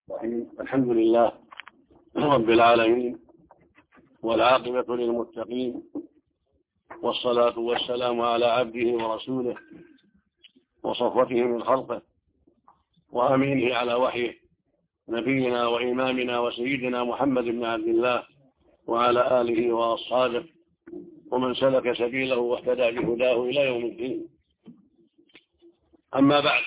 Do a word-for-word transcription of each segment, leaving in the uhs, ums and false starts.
الرحيم. الحمد لله رب العالمين، والعاقبة للمتقين، والصلاة والسلام على عبده ورسوله وصفوته من خلقه وأمينه على وحيه، نبينا وإمامنا وسيدنا محمد بن عبد الله وعلى آله وأصحابه ومن سلك سبيله واهتدى بهداه إلى يوم الدين. أما بعد،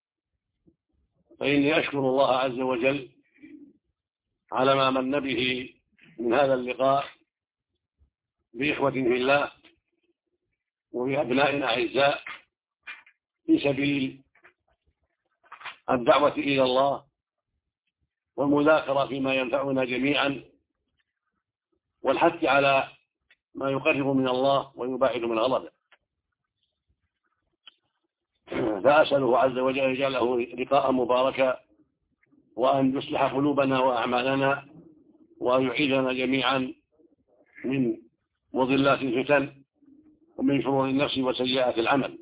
فإني أشكر الله عز وجل على ما من به من هذا اللقاء بإخوة في الله وبأبنائنا أعزاء في سبيل الدعوة إلى الله والمذاكرة فيما ينفعنا جميعا، والحث على ما يقرب من الله ويباعد من غضبه. فأسأله عز وجل أن يجعله لقاء مباركا، وأن يصلح قلوبنا وأعمالنا، وأن يعيذنا جميعا من مضلات الفتن ومن شرور النفس وسيئات العمل.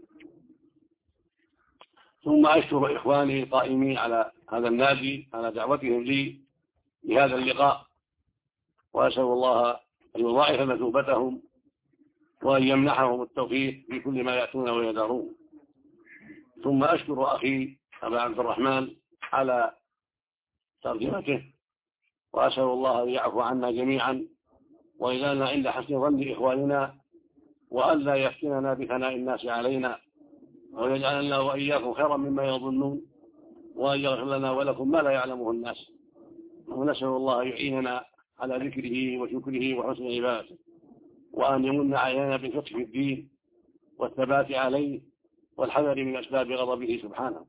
ثم أشكر إخواني القائمين على هذا النادي على دعوتهم لي لهذا اللقاء، وأسأل الله أن يضاعف مثوبتهم وأن يمنحهم التوفيق في كل ما يأتون ويدارون. ثم أشكر أخي أبا عبد الرحمن على ترجمته، وأسأل الله أن يعفو عنا جميعا ويجعلنا عند حسن ظن إخواننا، وأن لا يفتننا بثناء الناس علينا، ويجعلنا وإياكم خيرا مما يظنون، وأن يغفر لنا ولكم ما لا يعلمه الناس. ونسأل الله أن يعيننا على ذكره وشكره وحسن عبادته، وأن يمن علينا بالفقه في الدين والثبات عليه والحذر من أسباب غضبه سبحانه.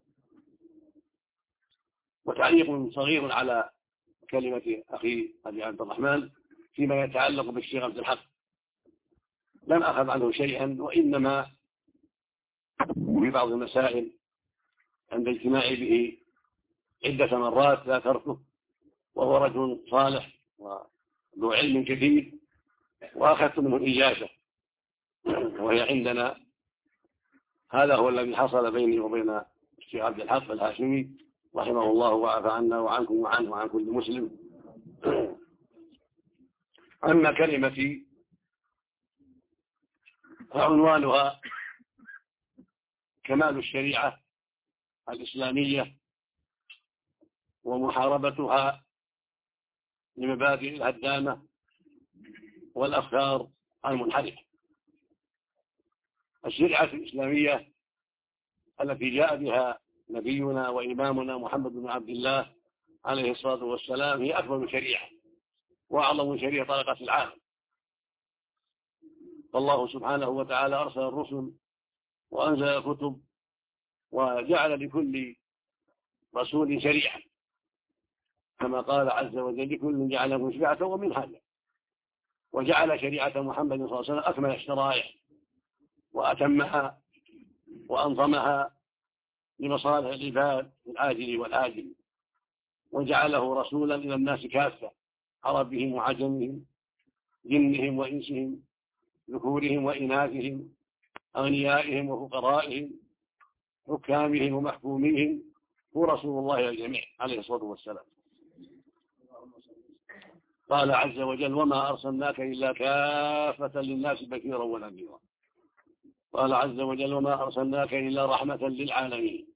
وتعليق صغير على كلمة أخي أبي عبد الرحمن فيما يتعلق بالشيخ عبد الحق. لم أخذ عنه شيئا، وإنما في بعض المسائل عند اجتماعي به عدة مرات ذاكرته، وهو رجل صالح وذو علم كثير، وأخذت منه الإجازة وهي عندنا. هذا هو الذي حصل بيني وبين الشيخ عبد الحق الهاشمي رحمه الله وعفى عنا وعنكم وعنه وعن كل مسلم. أما كلمتي فعنوانها كمال الشريعة الإسلامية ومحاربتها لمبادئ الهدامة والأفكار المنحرفة. الشريعة الإسلامية التي جاء بها نبينا وإمامنا محمد بن عبد الله عليه الصلاة والسلام هي أكبر شريعة وأعظم شريعة طرقت العالم. فالله سبحانه وتعالى أرسل الرسل وأنزل الكتب وجعل لكل رسول شريعة، كما قال عز وجل: لكل جعل شريعة ومنهاجا. وجعل شريعة محمد صلى الله عليه وسلم أكمل الشرائع وأتمها وأنظمها لمصالح العباد العاجل والآجل، وجعله رسولا إلى الناس كافة، عربهم وعجمهم، جنهم وإنسهم، ذكورهم وإناثهم، أغنيائهم وفقرائهم، حكامهم ومحكوميهم. هو رسول الله للجميع عليه الصلاة والسلام. قال عز وجل: وما أرسلناك إلا كافة للناس بشيرا ونذيرا. قال عز وجل: وما أرسلناك إلا رحمة للعالمين.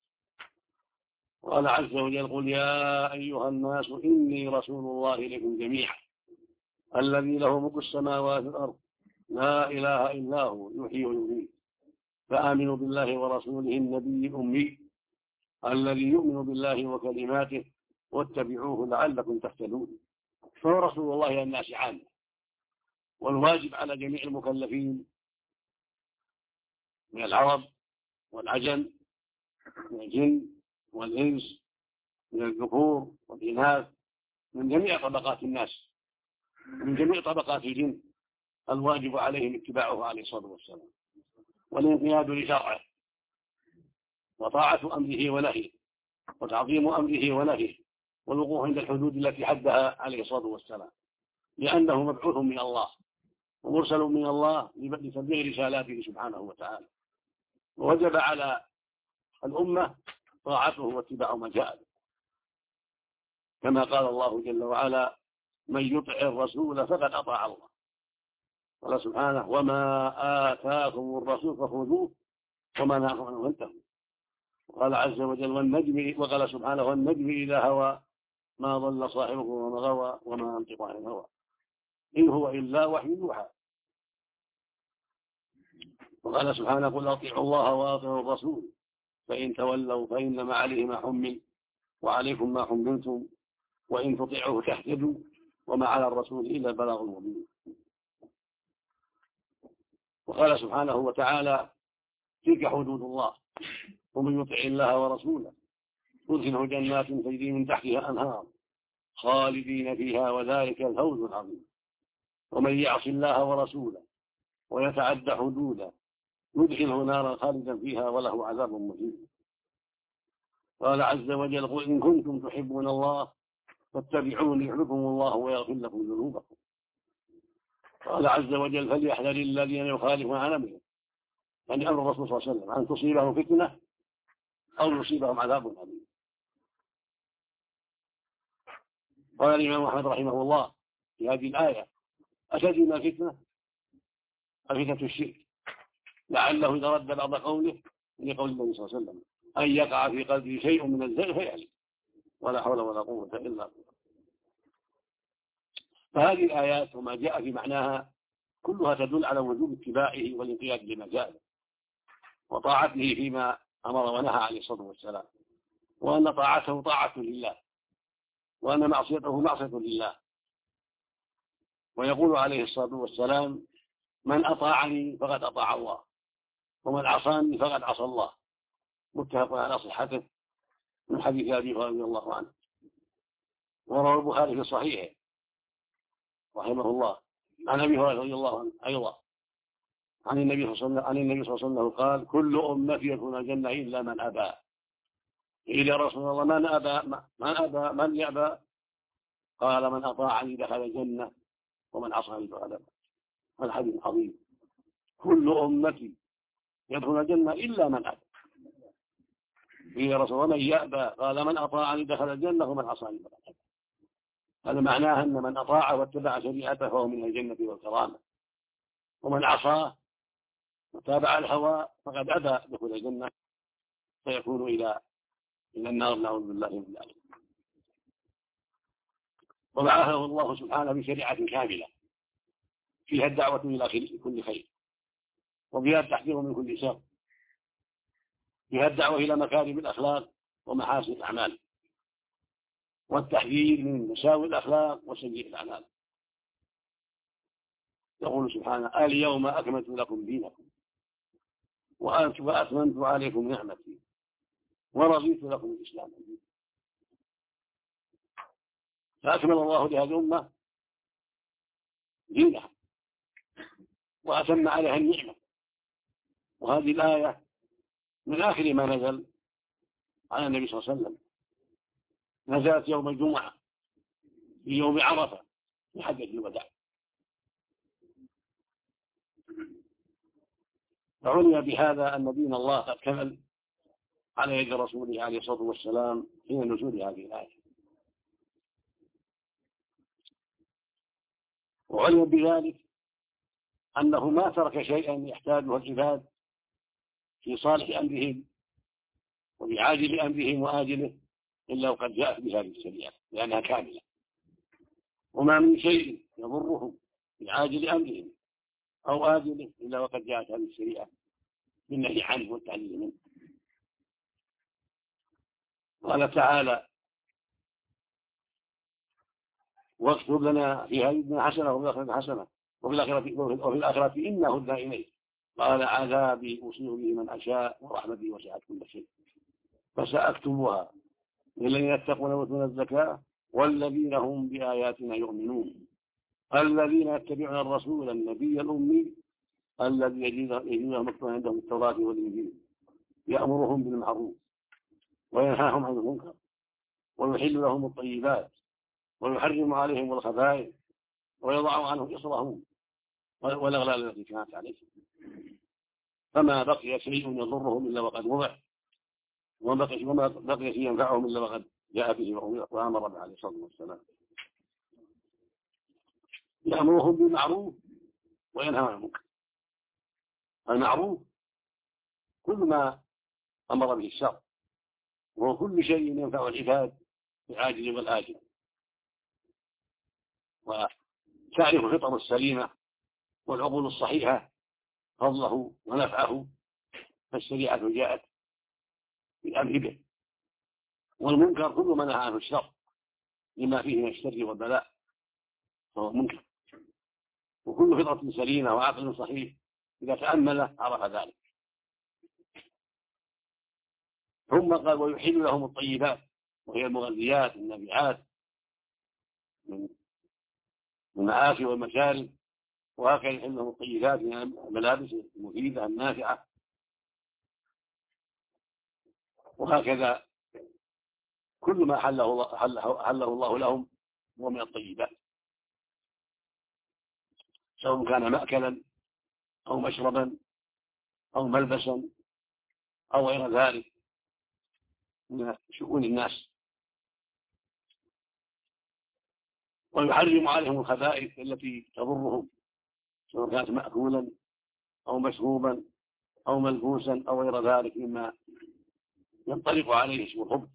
قال عز وجل: قل يا أيها الناس إني رسول الله إليكم جميعا الذي له ملك السماوات والأرض لا إله إلا هو يحيي ويميت فآمنوا بالله ورسوله النبي الأمي الذي يؤمن بالله وكلماته واتبعوه لعلكم تهتدون. فهو رسول الله إلى الناس عامة، والواجب على جميع المكلفين من العرب والعجم، من الجن والإنس، من الذكور والإناث، من جميع طبقات الناس، من جميع طبقات الجن، الواجب عليهم اتباعه عليه الصلاة والسلام، والانقياد لشرعه، وطاعة أمره ونهيه، وتعظيم أمره ونهيه، والوقوف عند الحدود التي حدها عليه الصلاة والسلام، لأنه مبعوث من الله ومرسل من الله لتبليغ رسالاته سبحانه وتعالى. ووجب على الأمة طاعته واتباع ما جاء. كما قال الله جل وعلا: من يطع الرسول فقد أطاع الله. قال سبحانه: وما آتاكم الرسول فخذوه وما نهاكم عنه فانتهوا. وقال عز وجل: والنجم، وقال سبحانه: والنجم إذا هوى ما ضل صاحبكم وما غوى وما ينطق عن الهوى إن هو إلا وحي يوحى. وقال سبحانه: قل أطيعوا الله وأطيعوا الرسول فإن تولوا فإنما عليه ما حمل وعليكم ما حملتم وإن تطيعوه تهتدوا وما على الرسول إلا البلاغ المبين. وقال سبحانه وتعالى: تلك حدود الله ومن يطع الله ورسوله يدخله جنات تجري من تحتها أنهار خالدين فيها وذلك الفوز العظيم. ومن يعص الله ورسوله ويتعدى حدوده يدخله نارا خالدا فيها وله عذاب مهين. قال عز وجل: قل إن كنتم تحبون الله فاتبعوني يحببكم الله ويغفر لكم ذنوبكم. قال عز وجل: فليحذر الذين يخالفون عن أمره، يعني أمر الرسول صلى الله عليه وسلم، أن تصيبهم فتنة أو يصيبهم عذاب أليم. قال الإمام أحمد رحمه الله في هذه الآية: أتدري ما الفتنة؟ الفتنة الشرك، لعله إذا رد بعض قوله لقول النبي صلى الله عليه وسلم أن يقع في قلبه شيء من الزيغ فيهلك، ولا حول ولا قوة إلا بالله. فهذه الآيات وما جاء في معناها كلها تدل على وجوب اتباعه والانقياد لما جاء وطاعته فيما أمر ونهى عليه الصلاة والسلام، وأن طاعته طاعة لله وأن معصيته معصية لله. ويقول عليه الصلاة والسلام: من أطاعني فقد أطاع الله ومن عصاني فقد عصى الله. متفق على صحته من حديث أبي هريرة رضي الله عنه. وروى البخاري في صحيحه رحمه الله عن أبي هريرة رضي الله عنه أيضا عن النبي صلى الله عليه وسلم قال: كل أمتي يدخلون الجنة إلا من أبى. قيل يا رسول الله: من أبى من أبى من يأبى؟ قال: من أطاعني دخل الجنة ومن عصاني فقد أبى. هذا حديث عظيم. كل أمتي يدخلون الجنة إلا من أبى. قيل يا رسول الله: من يأبى؟ قال: من أطاعني دخل الجنة ومن عصاني فقد أبى. هذا معناه أن من أطاع واتبع شريعته فهو من الجنة والكرامة، ومن عصاه وتابع الهوى فقد أبى دخول الجنة فيكون إلى إلى النار، نعوذ بالله من ذلك. وبعثه الله سبحانه بشريعة كاملة فيها الدعوة إلى كل خير، وفيها التحذير من كل شر، فيها الدعوة إلى مكارم الأخلاق ومحاسن الأعمال، والتحذير من مساوئ الأخلاق وسيئ الأعمال. يقول سبحانه: اليوم أكملت لكم دينكم وأتممت عليكم نعمتي ورضيت لكم الإسلام دينا. فأكمل الله لهذه الأمة دينها وأتم عليها النعمة. وهذه الآية من آخر ما نزل على النبي صلى الله عليه وسلم، نزلت يوم الجمعة في يوم عرفة في حجة الوداع. فعلم بهذا أن دين الله قد كمل على يد رسوله عليه الصلاة والسلام حين نزول هذه الآية. وعلم بذلك أنه ما ترك شيئا يحتاجه العباد في صالح أمرهم وفي عاجل أمرهم وآجله إلا وقد جاءت بهذه الشريعة لأنها كاملة. وما من شيء يضرهم في عاجل أمرهم أو آجله إلا وقد جاءت هذه الشريعة بالنهي عنه والتعليل منه. قال تعالى: واكتب لنا في هذه الدنيا حسنة وفي الآخرة حسنة وفي الآخرة وفي الآخرة إنا هدنا إليه. قال: عذابي أصيب به من أشاء ورحمتي وسعت كل شيء فسأكتبها للذين يتقون ويؤتون الزكاة والذين هم بآياتنا يؤمنون الذين يتبعون الرسول النبي الأمي الذي يجدونه مكتوبا عندهم التوراة والإنجيل يأمرهم بالمعروف وينهاهم عن المنكر ويحل لهم الطيبات ويحرم عليهم الخبائث ويضع عنهم إصرهم والأغلال التي كانت عليهم. فما بقي شيء يضرهم إلا وقد وضع وما بقي شيء ينفعهم إلا وقد جاء به وأمر به عليه الصلاة والسلام. يأمرهم بالمعروف وينهى عن المنكر. المعروف كل ما أمر به الشرع، وهو كل شيء ينفع العباد العاجل والآجل، وتعرف الفطر السليمة والعقول الصحيحة فضله ونفعه، فالشريعة جاءت بالأمر به. والمنكر كل ما نهى عنه الشرع لما فيه من الشر والبلاء فهو منكر، وكل فطرة سليمة وعقل صحيح إذا تأمله عرف ذلك. ثم قال ويحل لهم الطيبات، وهي المغذيات النافعات من المعاصي والمشارب، وهكذا يحل لهم الطيبات من الملابس المفيدة النافعة، وهكذا كل ما حله الله, حله الله لهم هو من الطيبات، سواء كان مأكلا أو مشربا أو ملبسا أو غير ذلك من شؤون الناس. ويحرم عليهم الخبائث التي تضرهم، سواء كانت مأكولا أو مشروبا أو ملبوسا أو غير ذلك مما ينطلق عليه اسم الخبث.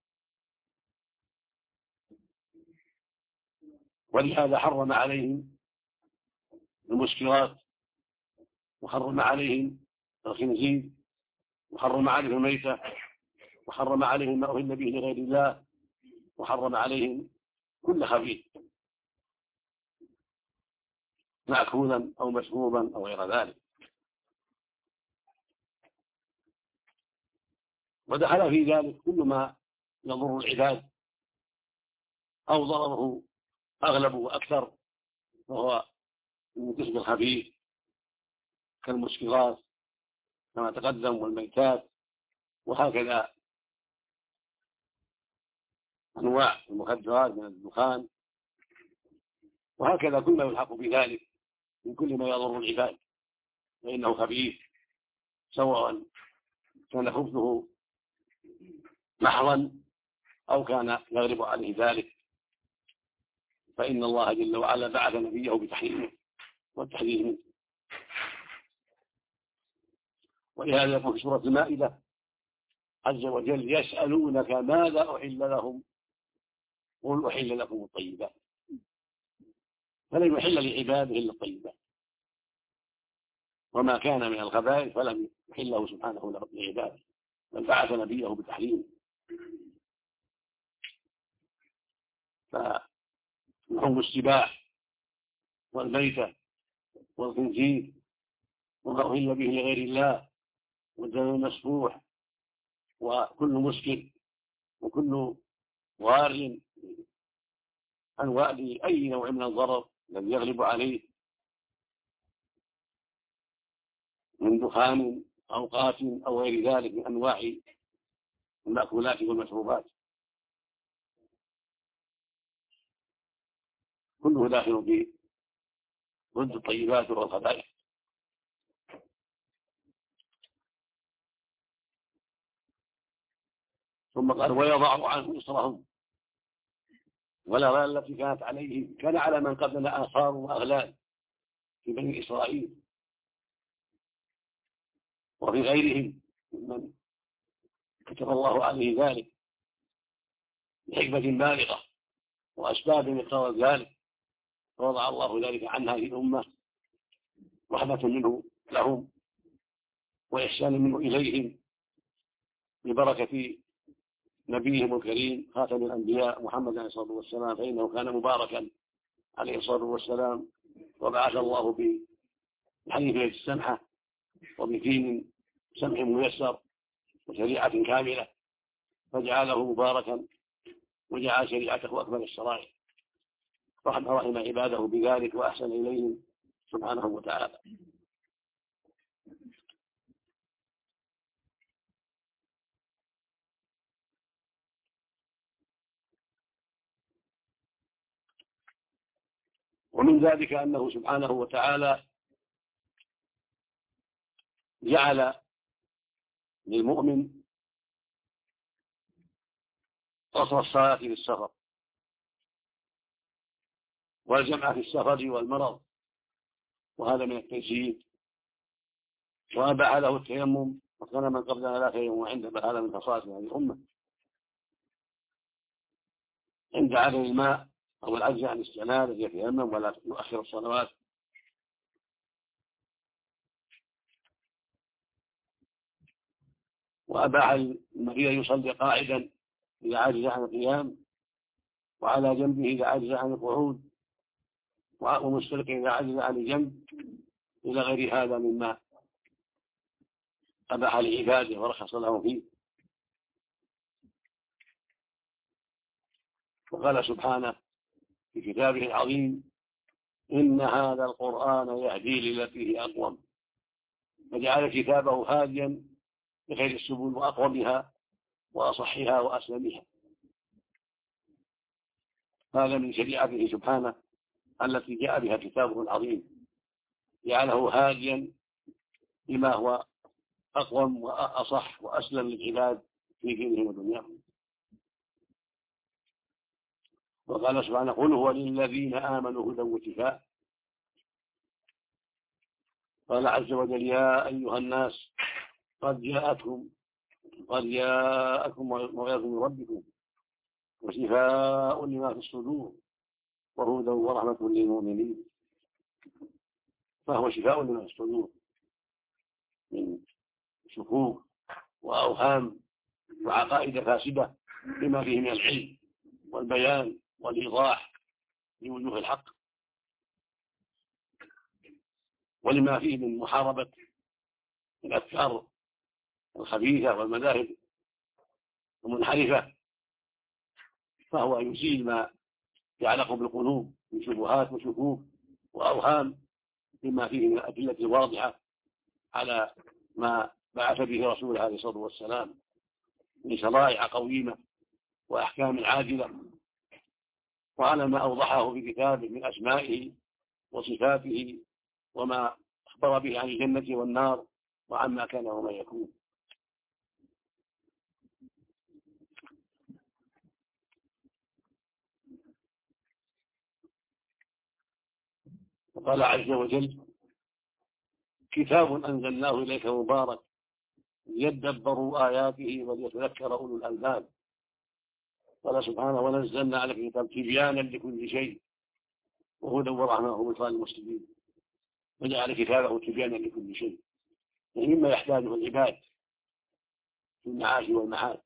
ولهذا حرم عليهم المسكرات، وحرم عليهم الخنزير، وحرم عليهم الميتة، وحرم عليهم ما أهل به لغير الله، وحرم عليهم كل خبيث مأكولا أو مشروبا أو غير ذلك. ودخل في ذلك كل ما يضر العباد أو ضرره أغلب وأكثر، وهو من قسم الخبيث كالمسكرات كما تقدم والميتات، وهكذا أنواع المخدرات من الدخان، وهكذا كل ما يلحق بذلك من كل ما يضر العباد فإنه خبيث، سواء كان خبثه محضا أو كان يغلب عليه ذلك، فإن الله جل وعلا بعث نبيه بتحريمه والتحذير منه. ولهذا يقول في سورة المائدة عز وجل يسألونك ماذا أحل لهم قل أحل لكم الطيبات، فلم يحل لعباده إلا الطيبات، وما كان من الخبائث فلم يحله سبحانه لعباده، بل بعث نبيه بتحريمه. فلحوم السباع والميتة والخنزير وما أهل به لغير الله والدم المسفوح وكل مسكر وكل غار أنواع أي نوع من الضرر الذي يغلب عليه من دخان أو قاتل أو غير ذلك من أنواع المأكولات والمشروبات، كله داخل في ضد الطيبات والخبائث. ثم قال ويضع عنه إصرهم والأغلال التي كانت عليه، كان على من قبلنا آثار وأغلال في بني إسرائيل وفي غيرهم ممن كتب الله عليه ذلك بحكمة بالغة وأسباب اقتضت ذلك، فوضع الله ذلك عن هذه الأمة رحمة منه لهم وإحسان منه إليهم ببركة نبيهم الكريم خاتم الأنبياء محمد عليه الصلاة والسلام، فإنه كان مباركا عليه الصلاة والسلام، وبعث الله بحنيفية السمحة وبدين سمح ميسر وشريعة كاملة، فجعله مباركا وجعل شريعته أكمل الشرائع، رحم رحم عباده بذلك وأحسن إليهم سبحانه وتعالى. ومن ذلك أنه سبحانه وتعالى جعل للمؤمن قصر الصلاة في السفر والجمع في السفر والمرض، وهذا من التيسير. وأباح له التيمم، وكان من قبلنا لا تيمم عنده، هذا من خصائص هذه الأمة عند عدم الماء أو العجز عن الاستعمال يتيمم ولا يؤخر الصلوات. وأباح المريض يصلي قاعدا إذا عجز عن القيام، وعلى جنبه إذا عجز عن القعود، ومستلقي إذا عجز عن الجنب، إلى غير هذا مما أباح لعباده ورخص له فيه. وقال سبحانه في كتابه العظيم: إن هذا القرآن يهدي للتي هي أقوم، فجعل كتابه هاديا بخير السبل وأقومها وأصحها وأسلمها. هذا من شريعته سبحانه التي جاء بها كتابه العظيم، جعله هاديا لما هو أقوم وأصح وأسلم للعباد في دينهم ودنياهم. وقال سبحانه: قل هو للذين آمنوا هدى وشفاء. قال عز وجل: يا أيها الناس قد جاءتكم قد جاءكم موعظة من ربكم وشفاء لما في الصدور وهدى ورحمة للمؤمنين. فهو شفاء لما في الصدور من شكوك وأوهام وعقائد فاسدة، بما فيه من العلم والبيان والإيضاح لوجوه الحق، ولما فيه من محاربة الأفكار الخبيثة والمذاهب المنحرفة. فهو يزيل ما يعلق بالقلوب من شبهات وشكوك وأوهام، بما فيه من الأدلة الواضحة على ما بعث به رسوله عليه الصلاة والسلام من شرائع قويمة وأحكام عاجلة، وعلى ما أوضحه في كتابه من أسمائه وصفاته وما أخبر به عن الجنة والنار وعما كان وما يكون. وقال عز وجل: كتاب أنزلناه إليك مبارك ليدبروا آياته وليتذكر أولو الألباب. قال سبحانه: ونزلنا عليك الكتاب تبيانا لكل شيء وهدى ورحمة وبشرى للمسلمين. وجعل كتابه تبيانا لكل شيء، يعني مما يحتاجه العباد في المعاش والمعاد.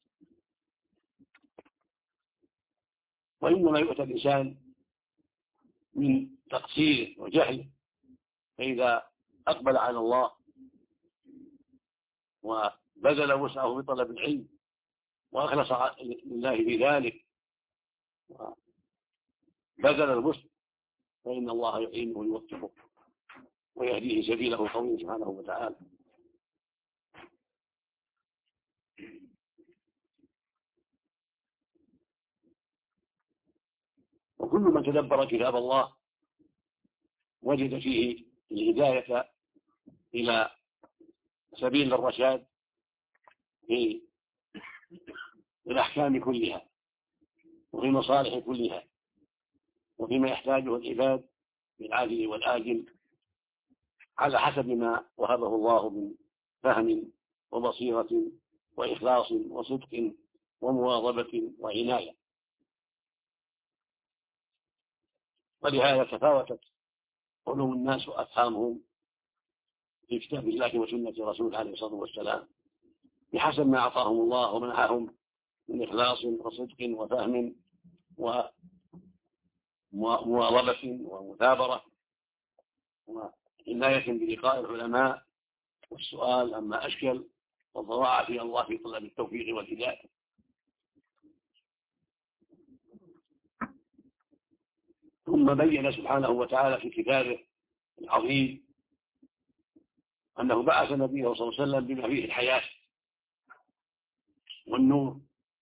وإنما يؤتى الإنسان من تقصيره وجهله، فإذا أقبل على الله وبذل وسعه في طلب العلم وأخلص لله في ذلك وبذل الوسع، فإن الله يعينه ويوفقه ويهديه سبيله قوي سبحانه وتعالى. وكل من تدبر كتاب الله وجد فيه الهداية إلى سبيل الرشاد في الأحكام كلها وفي المصالح كلها وفيما يحتاجه العباد بالعاجل والآجل، على حسب ما وهبه الله من فهم وبصيرة وإخلاص وصدق ومواظبة وعناية. ولهذا تفاوتت علوم الناس وأفهامهم في كتاب الله وسنة رسوله عليه الصلاة والسلام بحسب ما أعطاهم الله ومنحهم من إخلاص وصدق وفهم ومواظبة ومثابرة وعناية بلقاء العلماء والسؤال عما أشكل والضراعة في الله في طلب التوفيق والهداية. ثم بين سبحانه وتعالى في كتابه العظيم أنه بعث نبيه صلى الله عليه وسلم بما فيه الحياة والنور،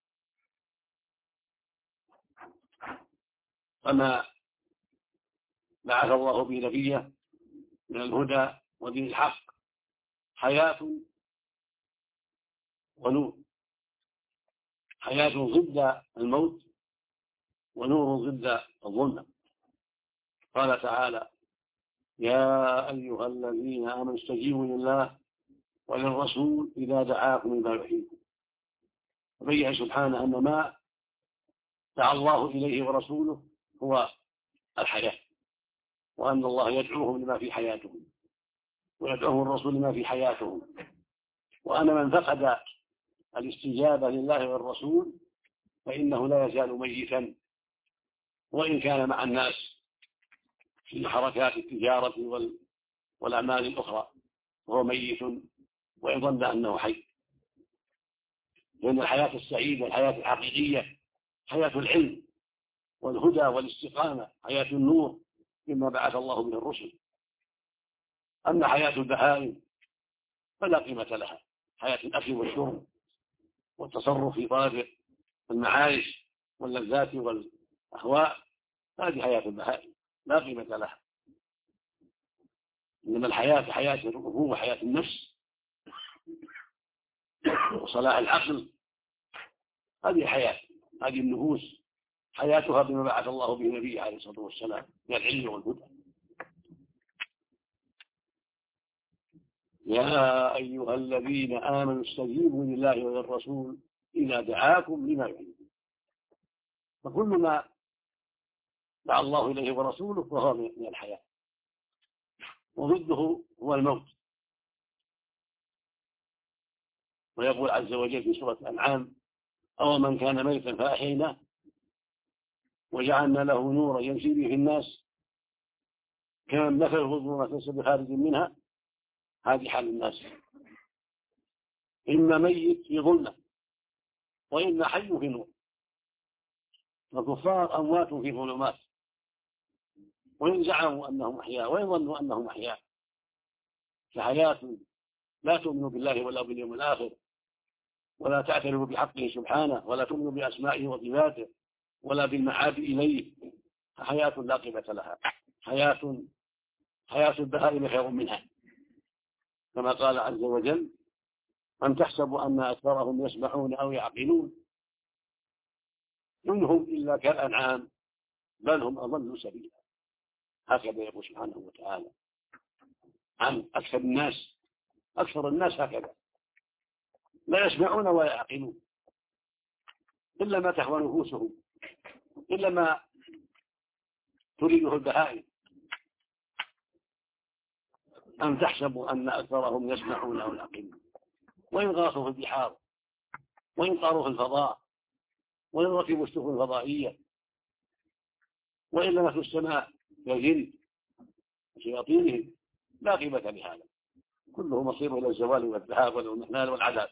فما بعث الله به نبيه من الهدى ودين الحق حياة ونور. حياة ضد الموت ونور ضد الظلمة. قال تعالى: يا أيها الذين آمنوا استجيبوا لله وللرسول إذا دعاكم لما يحييكم. وبين سبحانه أن ما دعا الله إليه ورسوله هو الحياة، وأن الله يدعوهم لما في حياتهم ويدعوهم الرسول لما في حياتهم، وأن من فقد الاستجابة لله والرسول فإنه لا يزال ميتا وإن كان مع الناس في حركات التجارة والأعمال الأخرى، وهو ميت وإن ظن أنه حي. لأن الحياة السعيدة الحياة الحقيقية حياة العلم والهدى والاستقامة، حياة النور مما بعث الله به الرسل. أما حياة البهائم فلا قيمة لها، حياة الأكل والشرب والتصرف في طلب المعايش واللذات والأهواء، هذه حياة البهائم لا قيمة لها. إنما الحياة حياة الروح وحياة النفس وصلاح العقل، هذه حياة، هذه النفوس حياتها بما بعث الله به نبيه عليه الصلاة والسلام من العلم والهدى. يا أيها الذين آمنوا استجيبوا لله وللرسول إذا دعاكم لما يحييكم. فكل ما دعا الله إليه ورسوله فهو من الحياة، وضده هو الموت. ويقول عز وجل في سورة الأنعام: أو من كان ميتا فأحييناه وجعلنا له نورا يمشي به في الناس كمن مثله في الظلمات ليس بخارج منها. هذه حال الناس، إما ميت في ظلمة وإما حي في نور. الكفار أموات في ظلمات، وإن زعموا أنهم أحياء وإن ظنوا أنهم أحياء، فحياة لا تؤمن بالله ولا باليوم الآخر، ولا تعترف بحقه سبحانه، ولا تؤمن بأسمائه وصفاته، ولا بالمعاد إليه، حياة لا قيمة لها. حياة حياة البهائم خير منها، كما قال عز وجل: أم تحسب أن أكثرهم يسمعون أو يعقلون إنهم إلا كالأنعام بل هم أضل سبيلا. هكذا يقول سبحانه وتعالى عن أكثر الناس. أكثر الناس هكذا لا يسمعون ولا يعقلون إلا ما تهوى نفوسهم، إلا ما تريده البهائم. أم تحسبوا أن أكثرهم يسمعون أو يعقلون. وإن غاصوا في البحار، وإن طاروا في الفضاء، وإن ركبوا السفن الفضائية، وإن لمسوا السماء كالجن وشياطينهم، لا قيمة لهذا، كله مصير إلى الزوال والذهاب والمحنال والعذاب.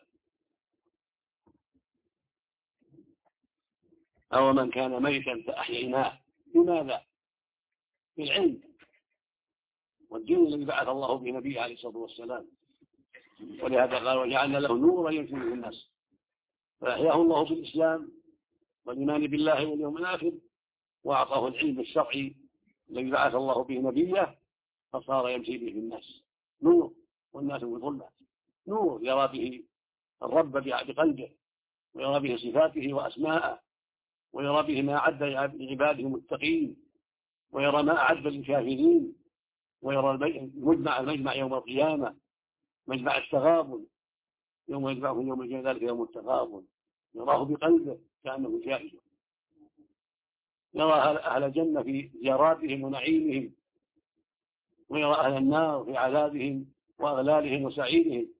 أو من كان ميتا فأحييناه. لماذا؟ بالعلم والدين الذي بعث الله به نبيه عليه الصلاة والسلام. ولهذا قال: وجعلنا له نورا يمشي به الناس. فأحياه الله بالإسلام والإيمان بالله واليوم الآخر، وأعطاه العلم الشرعي الذي بعث الله به نبيه، فصار يمشي به الناس نور، والناس في ظلمات. نور يرى به الرب بقلبه، ويرى به صفاته وأسماءه، ويرى به ما أعد لعباده المتقين، ويرى ما أعد للكافرين، ويرى المجمع المجمع يوم القيامة، مجمع التغابن يوم يجمعهم يوم الجنة، ذلك يوم التغابن. يراه بقلبه كأنه شاهد. يرى أهل الجنة في زياراتهم ونعيمهم، ويرى أهل النار في عذابهم وأغلالهم وسعيرهم.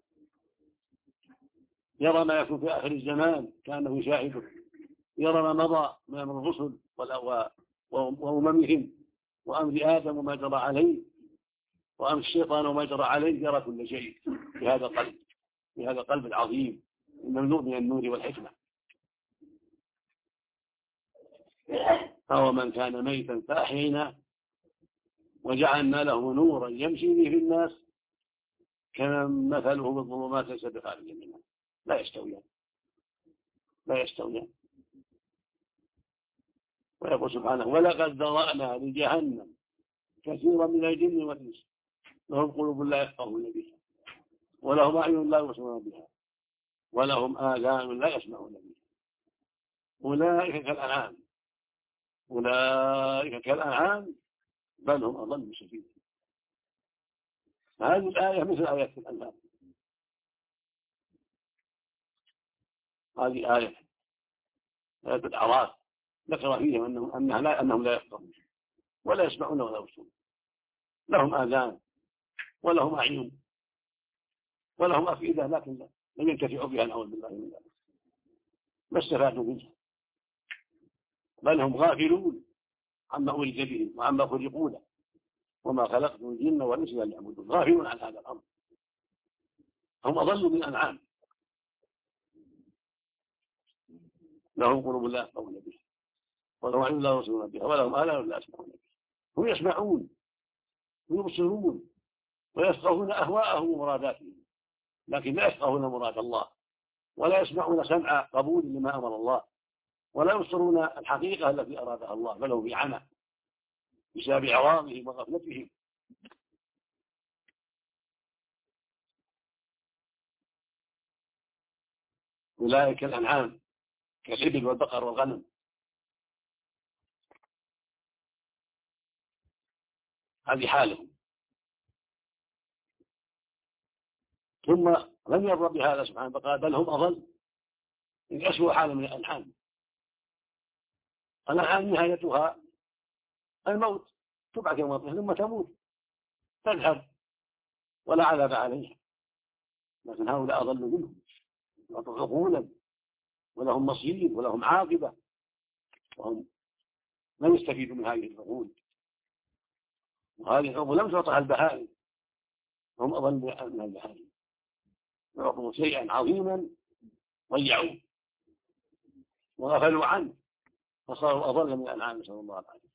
يرى ما يكون في آخر الزمان كأنه شاهده. يرى ما مضى من أمر الرسل وأممهم، وأمر آدم وما جرى عليه، وأمر الشيطان وما جرى عليه. يرى كل شيء في هذا القلب، في هذا القلب العظيم المملوء من النور والحكمة. أو من كان ميتا فأحييناه وجعلنا له نورا يمشي به في الناس كمن مثله بالظلمات ليس بخارج منها. لا يستويان، لا يستويان. ويقول سبحانه: ولقد ذرأنا لجهنم كثيرا من الجن والإنس لهم قلوب لا يفقهون بها، ولهم أعين لا يبصرون بها، ولهم آذان لا يسمعون بها. أولئك كالأنعام أولئك كالأنعام بل هم أضل سبيلا. هذه الآية مثل آيات الأنعام. هذه آية آية الأعراف ذكر فيهم أنهم أنها لا أنهم لا يفقهون ولا يسمعون ولا يبصرون، لهم آذان ولهم أعين ولهم أفئدة لكن لا لم ينتفعوا بها، نعوذ بالله من ذلك، ما استفادوا منها، بل هم غافلون عما أريد بهم وعما خلقوا له، وما خلقت الجن والإنس إلا ليعبدون، غافلون عن هذا الأمر، هم أضلوا من الأنعام. لهم قلوب لا يفقهون بها ولهم أعين لا يبصرون بها ولهم آذان لا يسمعون بها. هم يسمعون ويبصرون ويفقهون أهواءهم ومراداتهم، لكن لا يفقهون مراد الله، ولا يسمعون سمع قبول لما أمر الله، ولا يبصرون الحقيقة التي أرادها الله، بل هم في عمى بسبب عوامهم وغفلتهم. أولئك الأنعام كالإبل والبقر والغنم. هذه حالهم. ثم لم يرضى بهذا سبحانه فقال بل هم أضل، إن أسوأ حالا من الأنعام. الأنعام نهايتها الموت، تبعث يوم القيامة ثم تموت تذهب ولا عذاب عليها، لكن هؤلاء أضلوا منهم وأعطوا عقولا ولهم مصير ولهم عاقبة، وهم لم يستفيدوا من هذه العقول، وهذه العقول لم تعطها البهائم، هم أضل من البهائم، يعطوا شيئا عظيما ضيعوه وغفلوا عنه فصاروا أضل من الأنعام، نسأل الله العافية.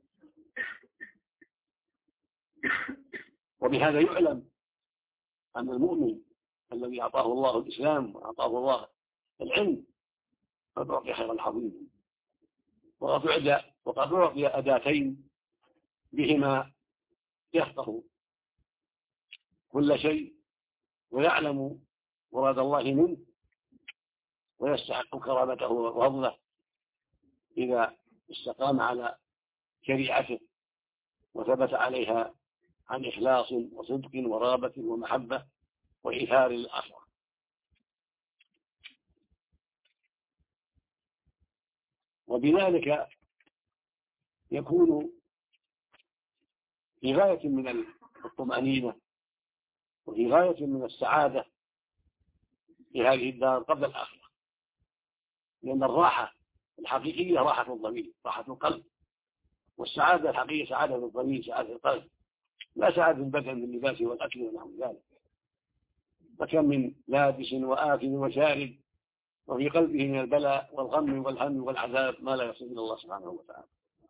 وبهذا يعلم أن المؤمن الذي أعطاه الله الإسلام وأعطاه الله العلم قد أعطي خيرا عظيما، وقد أعطي أداتين بهما يفقه كل شيء ويعلم مراد الله منه ويستحق كرامته وفضله إذا استقام على شريعته وثبت عليها عن إخلاص وصدق ورغبة ومحبة وإيثار للآخرة. وبذلك يكون في غاية من الطمأنينة وفي غاية من السعادة في هذه الدار قبل الآخرة، لأن الراحة الحقيقية راحة الضمير، راحة القلب، والسعادة الحقيقية سعادة الضمير، سعادة القلب، لا سعادة البدن باللباس والأكل ونحو ذلك. فكم من لابس وآكل وشارب وفي قلبه من البلاء والغم والهم والعذاب ما لا يصل إلى الله سبحانه وتعالى.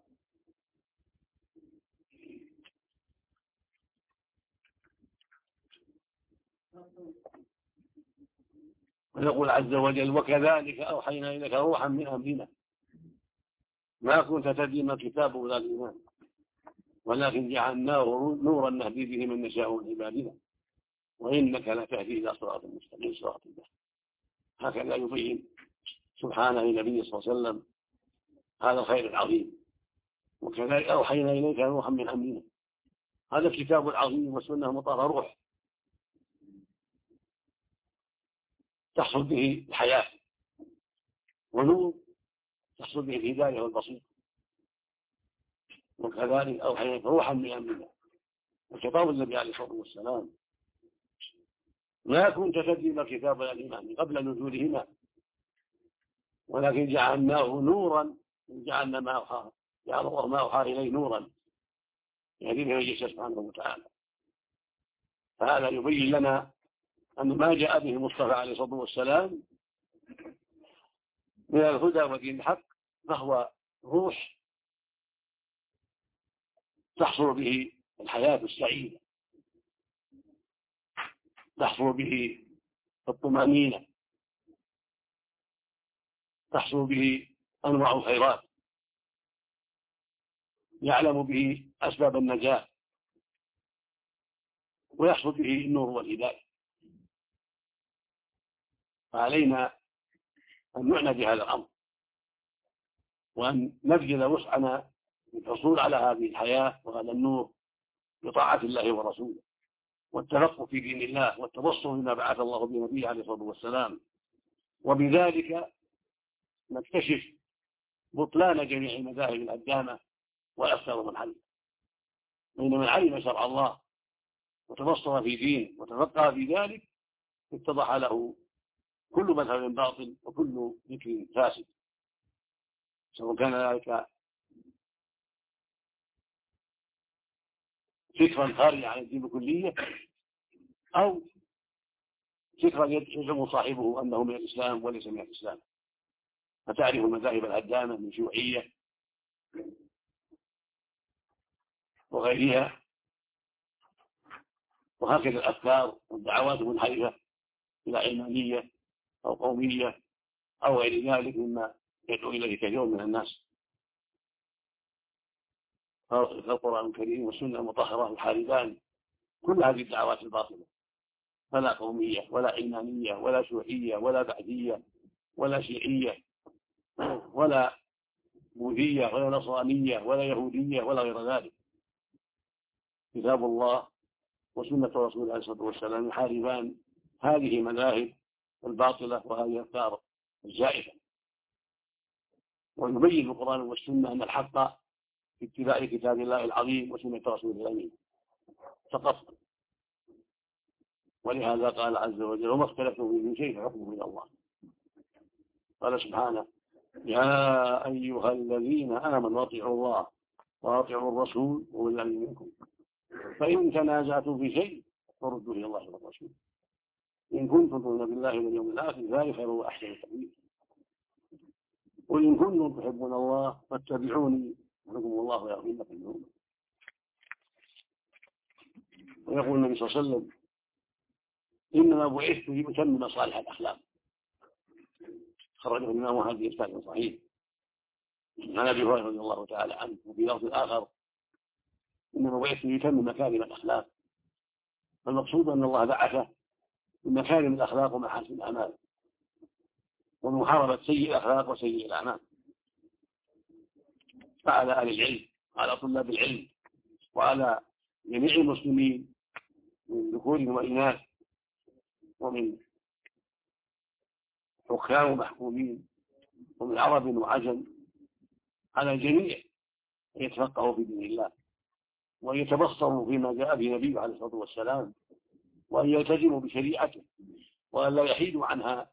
ويقول عز وجل وكذلك أوحينا إليك روحا من أمرنا ما كنت تدري ما الكتاب ولا الإيمان ولكن جعلناه نورا نهدي به من نشاء من عبادنا وإنك لتهدي إلى صراط مستقيم صراط الله. هكذا يبين سبحانه النبي صلى الله عليه وسلم هذا الخير العظيم. وكذلك أوحينا إليك روحا من أمرنا، هذا الكتاب العظيم والسنة مطهرة روح تحصل به الحياة ونور تحصل به الهداية والبصير. وكذلك أوحينا إليك روحا من أمرنا، وخطاب النبي عليه الصلاة والسلام ما كنت تدري ما الكتاب ولا الإيمان قبل نزولهما ولكن جعلناه نورا، جعلنا ما أوحى جعل الله ما أوحى إليه نورا يهدي به من يشاء سبحانه وتعالى. فهذا يبين لنا أن ما جاء به المصطفى عليه الصلاة والسلام من الهدى ودين الحق فهو روح تحصل به الحياة السعيدة، تحصل به الطمأنينة، تحصل به أنواع الخيرات، يعلم به أسباب النجاة، ويحصل به النور والهداية. فعلينا أن نعنى بهذا الأمر وأن نبذل وسعنا للحصول على هذه الحياة وهذا النور بطاعة الله ورسوله، والتفقه في دين الله، والتبصر بما بعث الله به نبيه عليه الصلاة والسلام، وبذلك نكتشف بطلان جميع المذاهب الهدامة والأفكار المنحرفة. بين من علم شرع الله وتبصر في دين وتفقه في ذلك اتضح له كل مذهب باطل وكل ذكر فاسد، سواء كان ذلك فكرا خارجا عن الدين بكلية أو فكرا يزعم صاحبه أنه من الإسلام وليس من الإسلام. فتعرف المذاهب الهدامة من شيوعية وغيرها، وهكذا الأفكار والدعوات المنحرفة إلى علمانية أو قومية أو غير ذلك مما يدعو إليه كثير من الناس. فالقرآن الكريم والسنة المطهرة الحاربان كل هذه الدعوات الباطلة، فلا قومية ولا علمانية ولا شيوعية ولا بعثية ولا شيعية ولا بوذية ولا نصرانية ولا يهودية ولا غير ذلك. كتاب الله وسنة رسول الله عليه الصلاة والسلام يحاربان هذه المذاهب الباطلة وهذه الأفكار الزائفة، ويبين القرآن والسنة أن الحق في اتباع كتاب الله العظيم وسنة رسوله الأمين فقط. ولهذا قال عز وجل: وما اختلفتم فيه من شيء فحكمه إلى الله. قال سبحانه: يا أيها الذين آمنوا أطيعوا الله وأطيعوا الرسول وأولي الأمر منكم فإن تنازعتم في شيء فردوه إلى الله والرسول إن كنتم تؤمنون بالله واليوم الآخر ذلك خير وأحسن تأويلا. قل إن كنتم تحبون الله فاتبعوني يحببكم الله ويغفر لكم ذنوبكم. ويقول النبي صلى الله عليه وسلم: إنما بعثت لأتمم مصالح الأخلاق. خرجه الإمام هذه بإسناد صحيح عن أبي هريرة رضي الله تعالى عنه، وفي لفظ آخر: إنما بعثت لأتمم مكارم الأخلاق. فالمقصود أن الله بعثه بمكارم الأخلاق ومحاسن الأعمال ومحاربة سيء الأخلاق وسيء الأعمال. فعلى أهل العلم وعلى طلاب العلم وعلى جميع المسلمين من ذكور وإناث ومن حكام ومحكومين ومن عرب وعجم، على الجميع أن يتفقهوا في دين الله وأن يتبصروا فيما جاء به نبيه عليه الصلاة والسلام وأن يلتزموا بشريعته وأن لا يحيدوا عنها،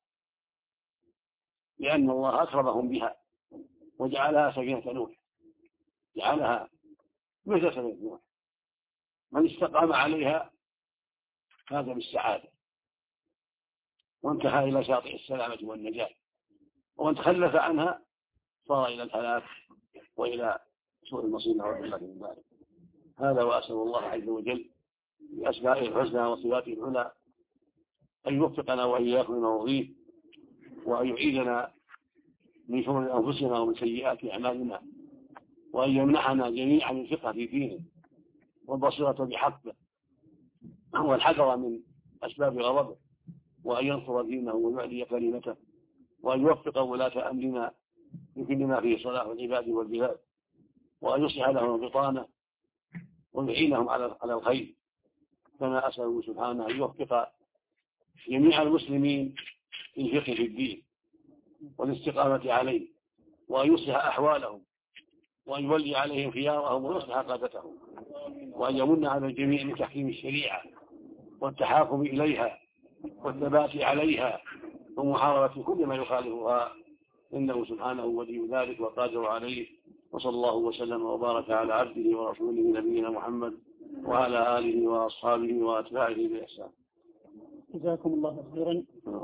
لأن الله أكرمهم بها وجعلها سفينة نوح، جعلها مثل سفينة نوح، من استقام عليها فاز بالسعادة وانتهى إلى شاطئ السلامة والنجاة، ومن تخلف عنها صار إلى الهلاك وإلى سوء المصير نعوذ بالله من ذلك. هذا وأسأل الله عز وجل بأسمائه الحسنى وصفاته العلى أن يوفقنا وإياكم لما يرضيه، وأن يعيذنا من شرور أنفسنا ومن سيئات أعمالنا، وأن يمنحنا جميعا الفقه في دينه والبصيرة بحقه والحذر من أسباب غضبه، وأن ينصر دينه ويعلي كلمته، وأن يوفق ولاة أمرنا لكل ما فيه صلاح العباد والبلاد، وأن يصلح لهم البطانة ويعينهم على على الخير. كما أسأله سبحانه أن يوفق جميع المسلمين للفقه في الدين والاستقامة عليه، وأن يصلح أحوالهم، وأن يولي عليهم خيارهم ويصلح قادتهم، وأن يمن على الجميع بتحكيم الشريعة والتحاكم إليها والثبات عليها ومحاربة كل ما يخالفها، إنه سبحانه ولي ذلك وقادر عليه. وصلى الله وسلم وبارك على عبده ورسوله نبينا محمد وعلى آله وأصحابه وأتباعه بإحسان. جزاكم الله خيرا.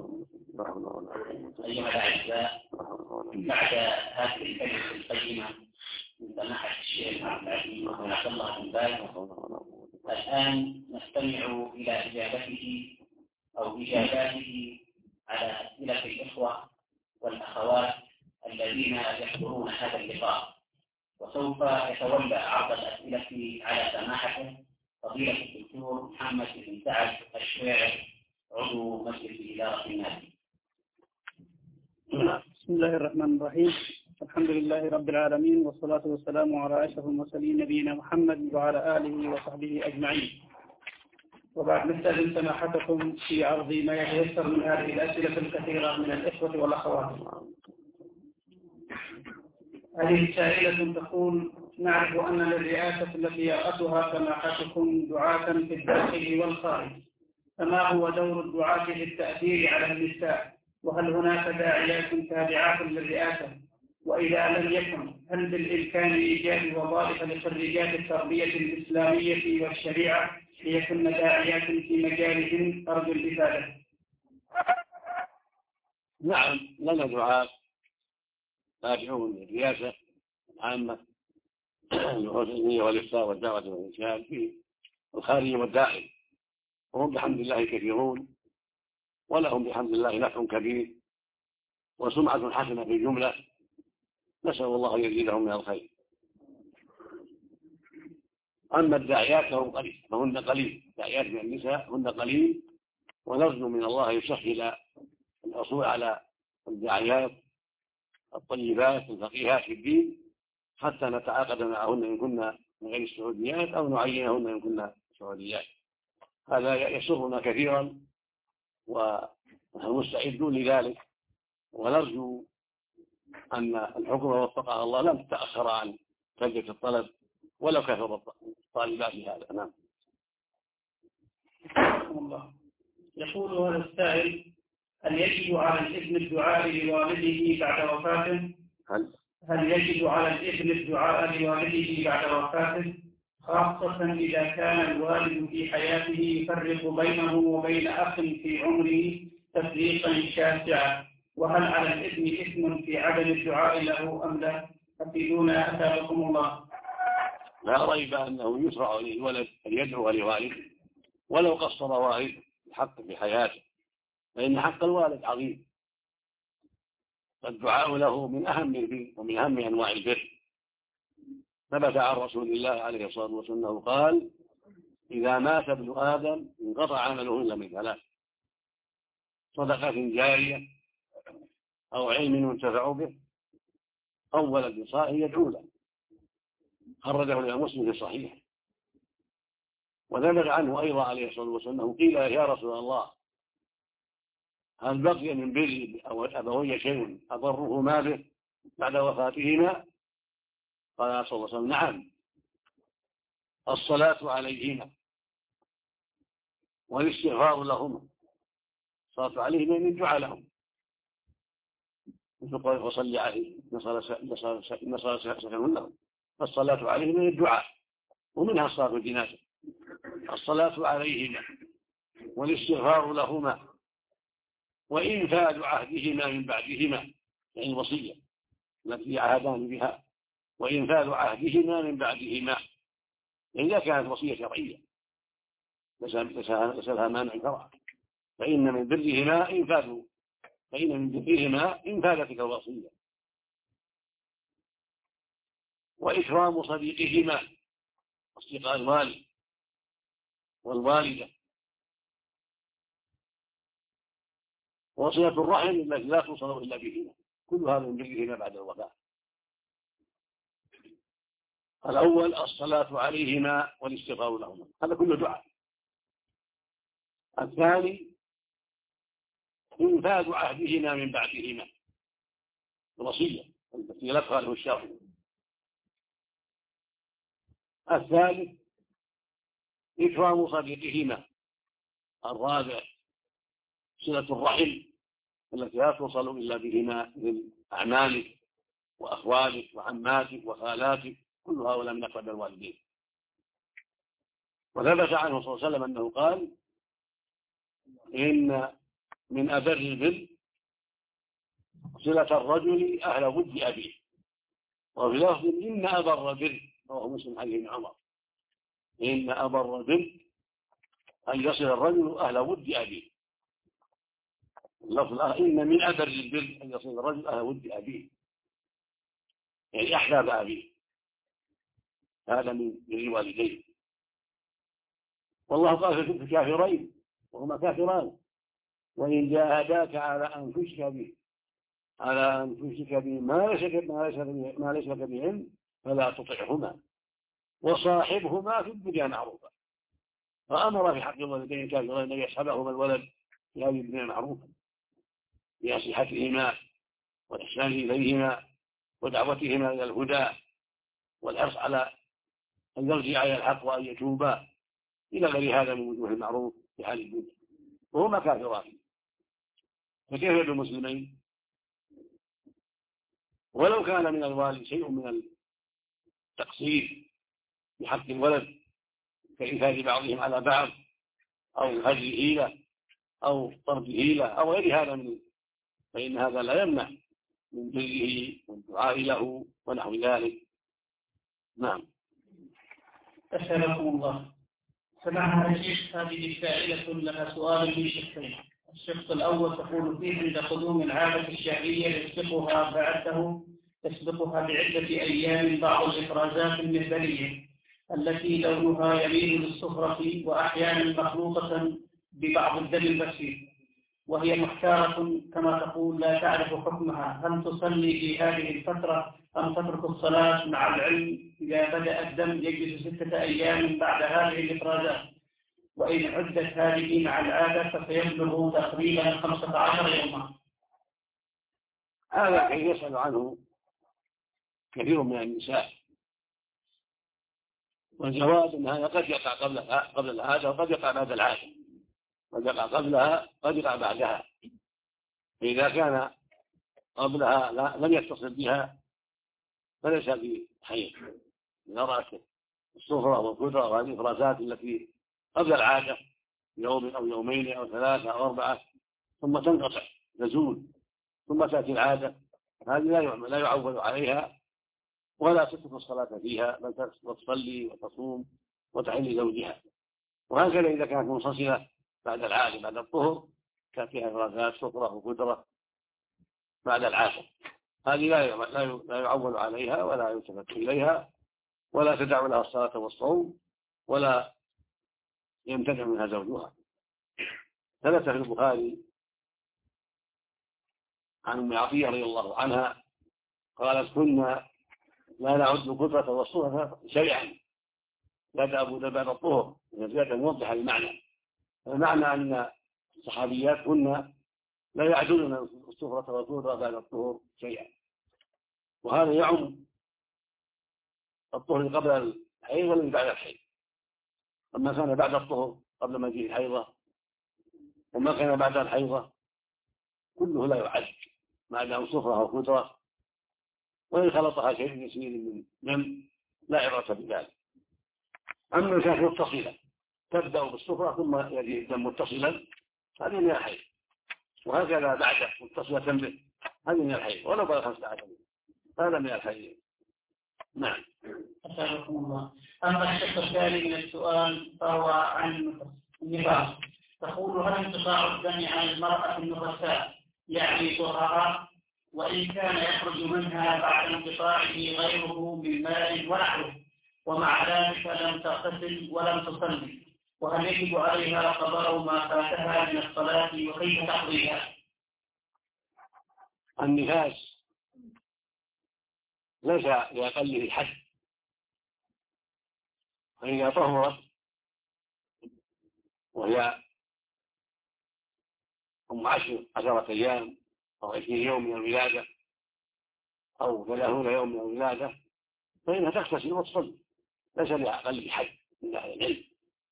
أيها الأعزاء، بعد هذه الكلمة القيمة من سماحة الشيخ عبد العزيز رحمه الله بن باز، الآن نستمع إلى إجابته أو إجاباته على أسئلة الإخوة والأخوات الذين يحضرون هذا اللقاء. وسوف يتولى عرض الأسئلة على سماحته فضيلة الدكتور محمد بن سعد الشاعر عضو مجلس إدارة النادي. بسم الله الرحمن الرحيم. الحمد لله رب العالمين، والصلاة والسلام على أشرف المرسلين نبينا محمد وعلى آله وصحبه أجمعين. وبعد نستأذن سماحتكم في عرض ما يتيسر من هذه الأسئلة الكثيرة من الإخوة والأخوات. هذه السائلة تقول: نعرف أن للرئاسة التي يرأسها سماحتكم دعاة في الداخل والخارج، فما هو دور الدعاة في التأثير على النساء؟ وهل هناك داعيات تابعات للرئاسة؟ وإذا لم يكن، هل بالإمكان إيجاد وظائف لخريجات التربية الإسلامية والشريعة ليكن داعيات في مجالهم؟ أرجو الإفادة. نعم، لنا دعاة تابعون للرئاسة العامة العلمية والإفتاء والدعوة والإرشاد في الخارج والداخل، وهم بحمد الله كثيرون، ولهم بحمد الله نفع كبير وسمعة حسنة في الجملة، نسأل الله أن يزيدهم من الخير. أما الداعيات فهم قليل، فهن قليل، داعيات من النساء هن قليل، ونرجو من الله يسهل الحصول على الداعيات الطيبات الفقيهات في الدين، حتى نتعاقد معهن إن كنا من غير السعوديات أو نعينهن إن كنا سعوديات. هذا يسرنا كثيرا ونحن مستعدون لذلك، ونرجو أن الحكومة وفقها الله لم تتأخر عن تلبية الطلب ولو كثر الطالبات بهذا. نعم. الله. يقول هذا السائل: هل يجب على الابن الدعاء لوالده بعد وفاته؟ هل هل يجب على الابن الدعاء لوالده بعد وفاته، خاصة إذا كان الوالد في حياته يفرق بينه وبين أخ في عمره تفريقا شاسعا؟ وهل على الابن إثم في عدم الدعاء له أم لا؟ أفيدونا أثابكم الله. لا ريب أنه يشرع للولد أن يدعو لوالده ولو قصر والده الحق في حياته، فإن حق الوالد عظيم، فالدعاء له من أهم البر ومن أهم أنواع البر. ثبت عن رسول الله عليه الصلاة والسلام أنه قال: إذا مات ابن آدم انقطع عمله إلا من ثلاث: صدقة جارية، أو علم ينتفع به، أو ولد صالح يدعو له. خرجه الإمام مسلم في صحيح. وثبت عنه أيضا عليه الصلاة والسلام قيل: يا رسول الله، هل بقي من بر أو أبوي شيء أضرهما به بعد وفاتهما؟ قال صلى الله عليه وسلم: نعم، الصلاة عليهما والاستغفار لهما. الصلاة عليهما من دعاء لهم، مثل قول: وصلي عليه إن صلاة سكن لهم. فالصلاة عليهما من الدعاء، ومنها صلاة الجنازة. الصلاة عليهما والاستغفار لهما وإنفاذ عهدهما من بعدهما، يعني الوصية التي عهدان بها، وإنفاذ عهدهما من بعدهما، إذا كانت وصية شرعية ليس لها مانع شرعا، فإن من برهما إنفاذ فإن من برهما إنفاذ تلك الوصية. وإكرام صديقهما، أصدقاء الوالد والوالدة، وصلة الرحم التي لا توصل إلا بهما، كل هذا من برهما بعد الوفاة. الأول الصلاة عليهما والاستغفار لهما، هذا كله دعاء. الثاني إنفاذ عهدهما من بعدهما، الوصية التي لفها له الشرع. الثالث إكرام صديقهما. الرابع صلة الرحم التي لا توصل إلا بهما من أعمامك وأخوالك وعماتك وخالاتك، كل هؤلاء من أقرب الوالدين. وثبت عنه صلى الله عليه وسلم أنه قال: إن من أبر البر صلة الرجل أهل ود أبيه. وفي لفظ: إن أبر البر، رواه مسلم عن ابن عمر، إن أبر البر أن يصل الرجل أهل ود أبيه. اللفظ: إن من أبر البر أن يصل الرجل أهل ود أبيه، يعني أحباب أبيه. هذا من الوالدين. والله قال في الكافرين وهما كافران: وإن جاهداك على أن تشرك به على أن تشرك به ما ليس ما ليس لك بعلم فلا تطعهما وصاحبهما في الدنيا معروفا. فأمر في حق الوالدين كافرين أن يصحبهما الولد في هذه الدنيا معروفا بنصيحتهما والإحسان إليهما ودعوتهما إلى الهدى والحرص على أن يرجع إلى الحق وأن يتوبا إلى غير هذا من وجوه المعروف في حال الدنيا وهما كافران. فكيف بالمسلمين ولو كان من الوالد شيء من التقصير في حق الولد كإنفاذ بعضهم على بعض أو هجر هيلة أو طرد هيلة أو غير هذا من فإن هذا لا يمنع من بره والدعاء له ونحو ذلك. نعم. أسألكم الله. سمعها الشيخ هذه سائلة لها سؤال من شقين. الشق الأول تقول فيه عند قدوم العادة الشهرية يسبقها بعده تسبقها بعدة أيام بعض الإفرازات المهبلية التي لونها يميل للصفرة وأحيانا مخلوطة ببعض الدم البسيط وهي محتارة كما تقول لا تعرف حكمها. هل تصلي في هذه الفترة أم تترك الصلاة مع العلم إذا بدأ الدم يجلس ستة أيام بعد هذه الإفرازات وإن عدت هذه مع العادة فسيبلغ تقريبا خمسة عشر يوما؟ هذا كي يسأل عنه كثير من النساء والجواب أن هذا قد يقع قبل قبل العادة وقد يقع بعد العادة، قد يقع قبلها قد يقع بعدها. فإذا كان قبلها لم يتصل بها فليس بحيض. إذا رأت الصفرة والقدرة وهذه الإفرازات التي قبل العادة يوم أو يومين أو ثلاثة أو أربعة ثم تنقطع تزول ثم تأتي العادة، هذه لا يعول عليها ولا تترك الصلاة فيها بل تصلي وتصوم وتحل زوجها. وهكذا إذا كانت منفصلة بعد العادة بعد الطهر تأتيها إفرازات صفرة وقدرة بعد العادة، هذه لا يعول عليها ولا يلتفت إليها ولا تدع لها الصلاة والصوم ولا يمتنع منها زوجها. ثبت في البخاري عن أم عطية رضي الله عنها قالت كنا لا نعد القدرة والصفرة شيئا لا أبو بعد الطهر، زيادة موضحة المعنى. المعنى أن الصحابيات كنا لا يعدون الصفرة والقدرة بعد الطهر شيئا، وهذا يعم الطهر قبل الحيض والذي بعد الحيض. أما كان بعد الطهر قبل مجيء الحيضة وما كان بعد الحيضة كله لا يعد ما دام صفرة أو قدرة، وإن خلطها شيء يسير من دم لا عبرة بذلك. أما إذا كانت متصلة تبدأ بالصفرة ثم يجي الدم متصلا هذه من الحيض، وهكذا بعده متصلة به هذه من الحيض ولو بلغ خمسة عشر هذا من الحيض. نعم. أسألكم الله. أما الشق الثاني من السؤال فهو عن النفاس. تقول هل انقطاع الدم عن المرأة النفساء يعني طهرها وإن كان يخرج منها بعد انقطاعه غيره من ماء ونحوه ومع ذلك لم تغتسل ولم تصلي، وهل يجب عليها قضاء ما فاتها من الصلاة وكيف تقضيها؟ النفاس ليس لأقله حد، فإذا طهرت وهي أم عشر عشرة أيام أو عشرين يوم من الولادة أو ثلاثون يوم من الولادة فإنها تغتسل وتصلي، ليس لأقل حد من أهل العلم.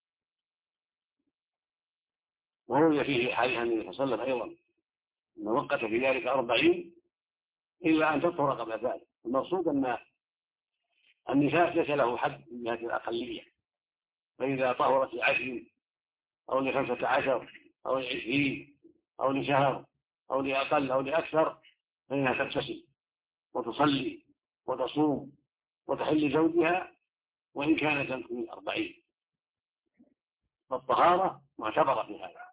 وروي فيه حديث عن النبي صلى الله عليه وسلم أيضا أن وقت في ذلك أربعين إلا أن تطهر قبل ذلك. المقصود أن النفاس ليس له حد من هذه الأقلية، فإذا طهرت لعشر أو لخمسة عشر أو لعشرين أو لشهر أو لأقل أو لأكثر فإنها تغتسل وتصلي وتصوم وتحل زوجها وإن كانت من أربعين، فالطهارة معتبرة في هذا.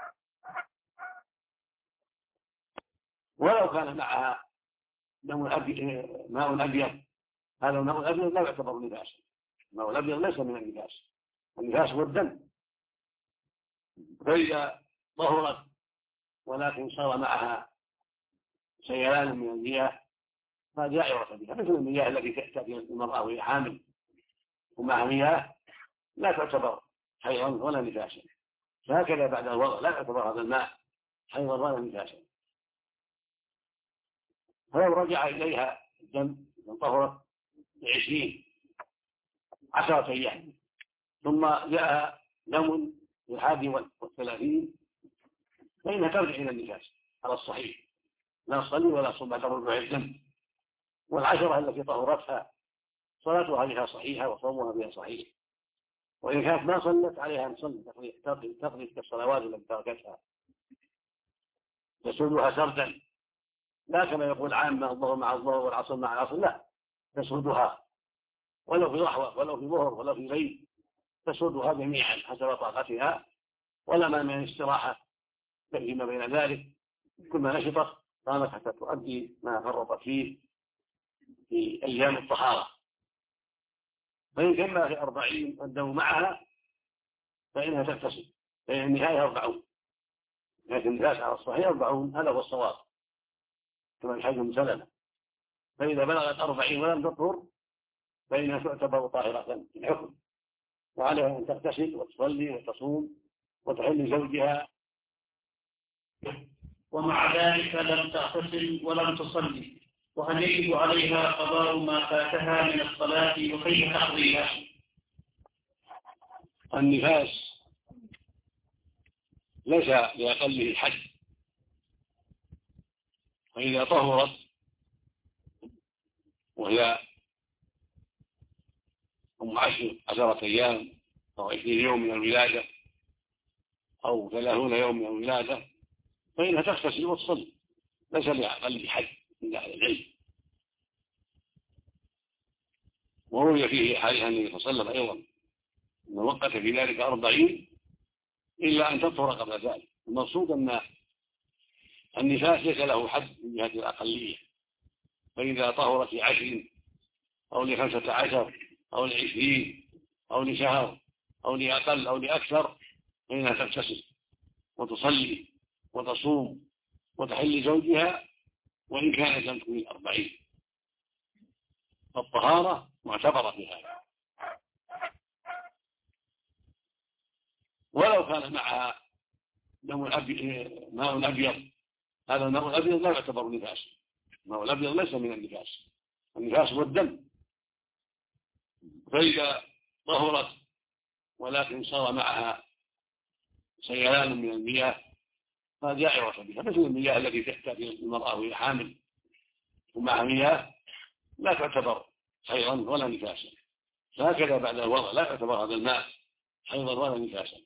ولو كان معها ماء أبيض هذا الماء الأبيض لا يعتبر نفاسا، الماء الأبيض ليس من النفاس، النفاس هو الدم. فإذا طهرت ولكن صار معها سيلان من المياه فهذه لا عبرة بها، مثل المياه التي تأتي المرأة وهي حامل ومعها مياه لا تعتبر حيضا ولا نفاسا، فهكذا بعد الوضع لا يعتبر هذا الماء حيضا ولا نفاسا. فلو رجع إليها الدم من طهرت بعشرين عشرة أيام ثم جاء دم الحادي والثلاثين فإنها ترجع إلى النفاس على الصحيح، لا تصلي ولا تصوم بعد رجوع الدم. والعشرة التي طهرتها صلاتها بها صحيحة وصومها بها صحيح، وإن كانت ما صلت عليها أن تصلي تقضي كالصلوات التي تركتها، تسودها سردا، لا كما يقول عامة الظهر مع الظهر والعصر مع العصر، لا، تسودها ولو في ضحوة ولو في ظهر ولو في ليل، تسودها جميعا حسب طاقتها، ولا ما من استراحة فيما بين ذلك، كل ما نشطت قامت حتى تؤدي ما فرطت فيه في أيام الطهارة. فإن كان في أربعين والدم معها فإنها تغتسل، فإن النهاية أربعون، لكن الناس على الصحيح أربعون هذا هو الصواب كما الحج مسلمة. فإذا بلغت أربعين ولم تطهر فإنها تعتبر طاهرة في الحكم، وعليها أن تغتسل وتصلي وتصوم وتحل زوجها، ومع ذلك لم تغتسل ولم تصلي، وهل يجب عليها قضاء ما فاتها من الصلاة وكيف تقضيها؟ النفاس ليس لأقله حد، فإذا طهرت وهي أم عشر عشرة أيام أو عشرين يوم من الولادة أو ثلاثون يوم من الولادة فإنها تغتسل وتصلي، ليس لأقله حد من أهل العلم. وروي فيه حديث عن النبي صلى الله عليه وسلم أيضا أنه وقت في ذلك أربعين إلا أن تطهر قبل ذلك. المقصود أن النفاس ليس له حد من جهة الأقلية، فإذا طهرت لعشر أو لخمسة عشر أو لعشرين أو لشهر أو لأقل أو لأكثر فإنها تغتسل وتصلي وتصوم وتحل زوجها وإن كانت لم تكن أربعين، فالطهارة معتبرة في هذا. ولو كان معها دم ماء أبيض، هذا الماء الأبيض لا يعتبر نفاس، الماء الأبيض ليس من النفاس، النفاس هو الدم. فإذا طهرت ولكن صار معها سيلان من المياه فهذه لا عبرة بها، مثل المياه التي تأتي المرأة وهي حامل ومعها مياه لا تعتبر حيضا ولا نفاسا، فهكذا بعد الوضع لا يعتبر هذا الماء حيضا ولا نفاسا.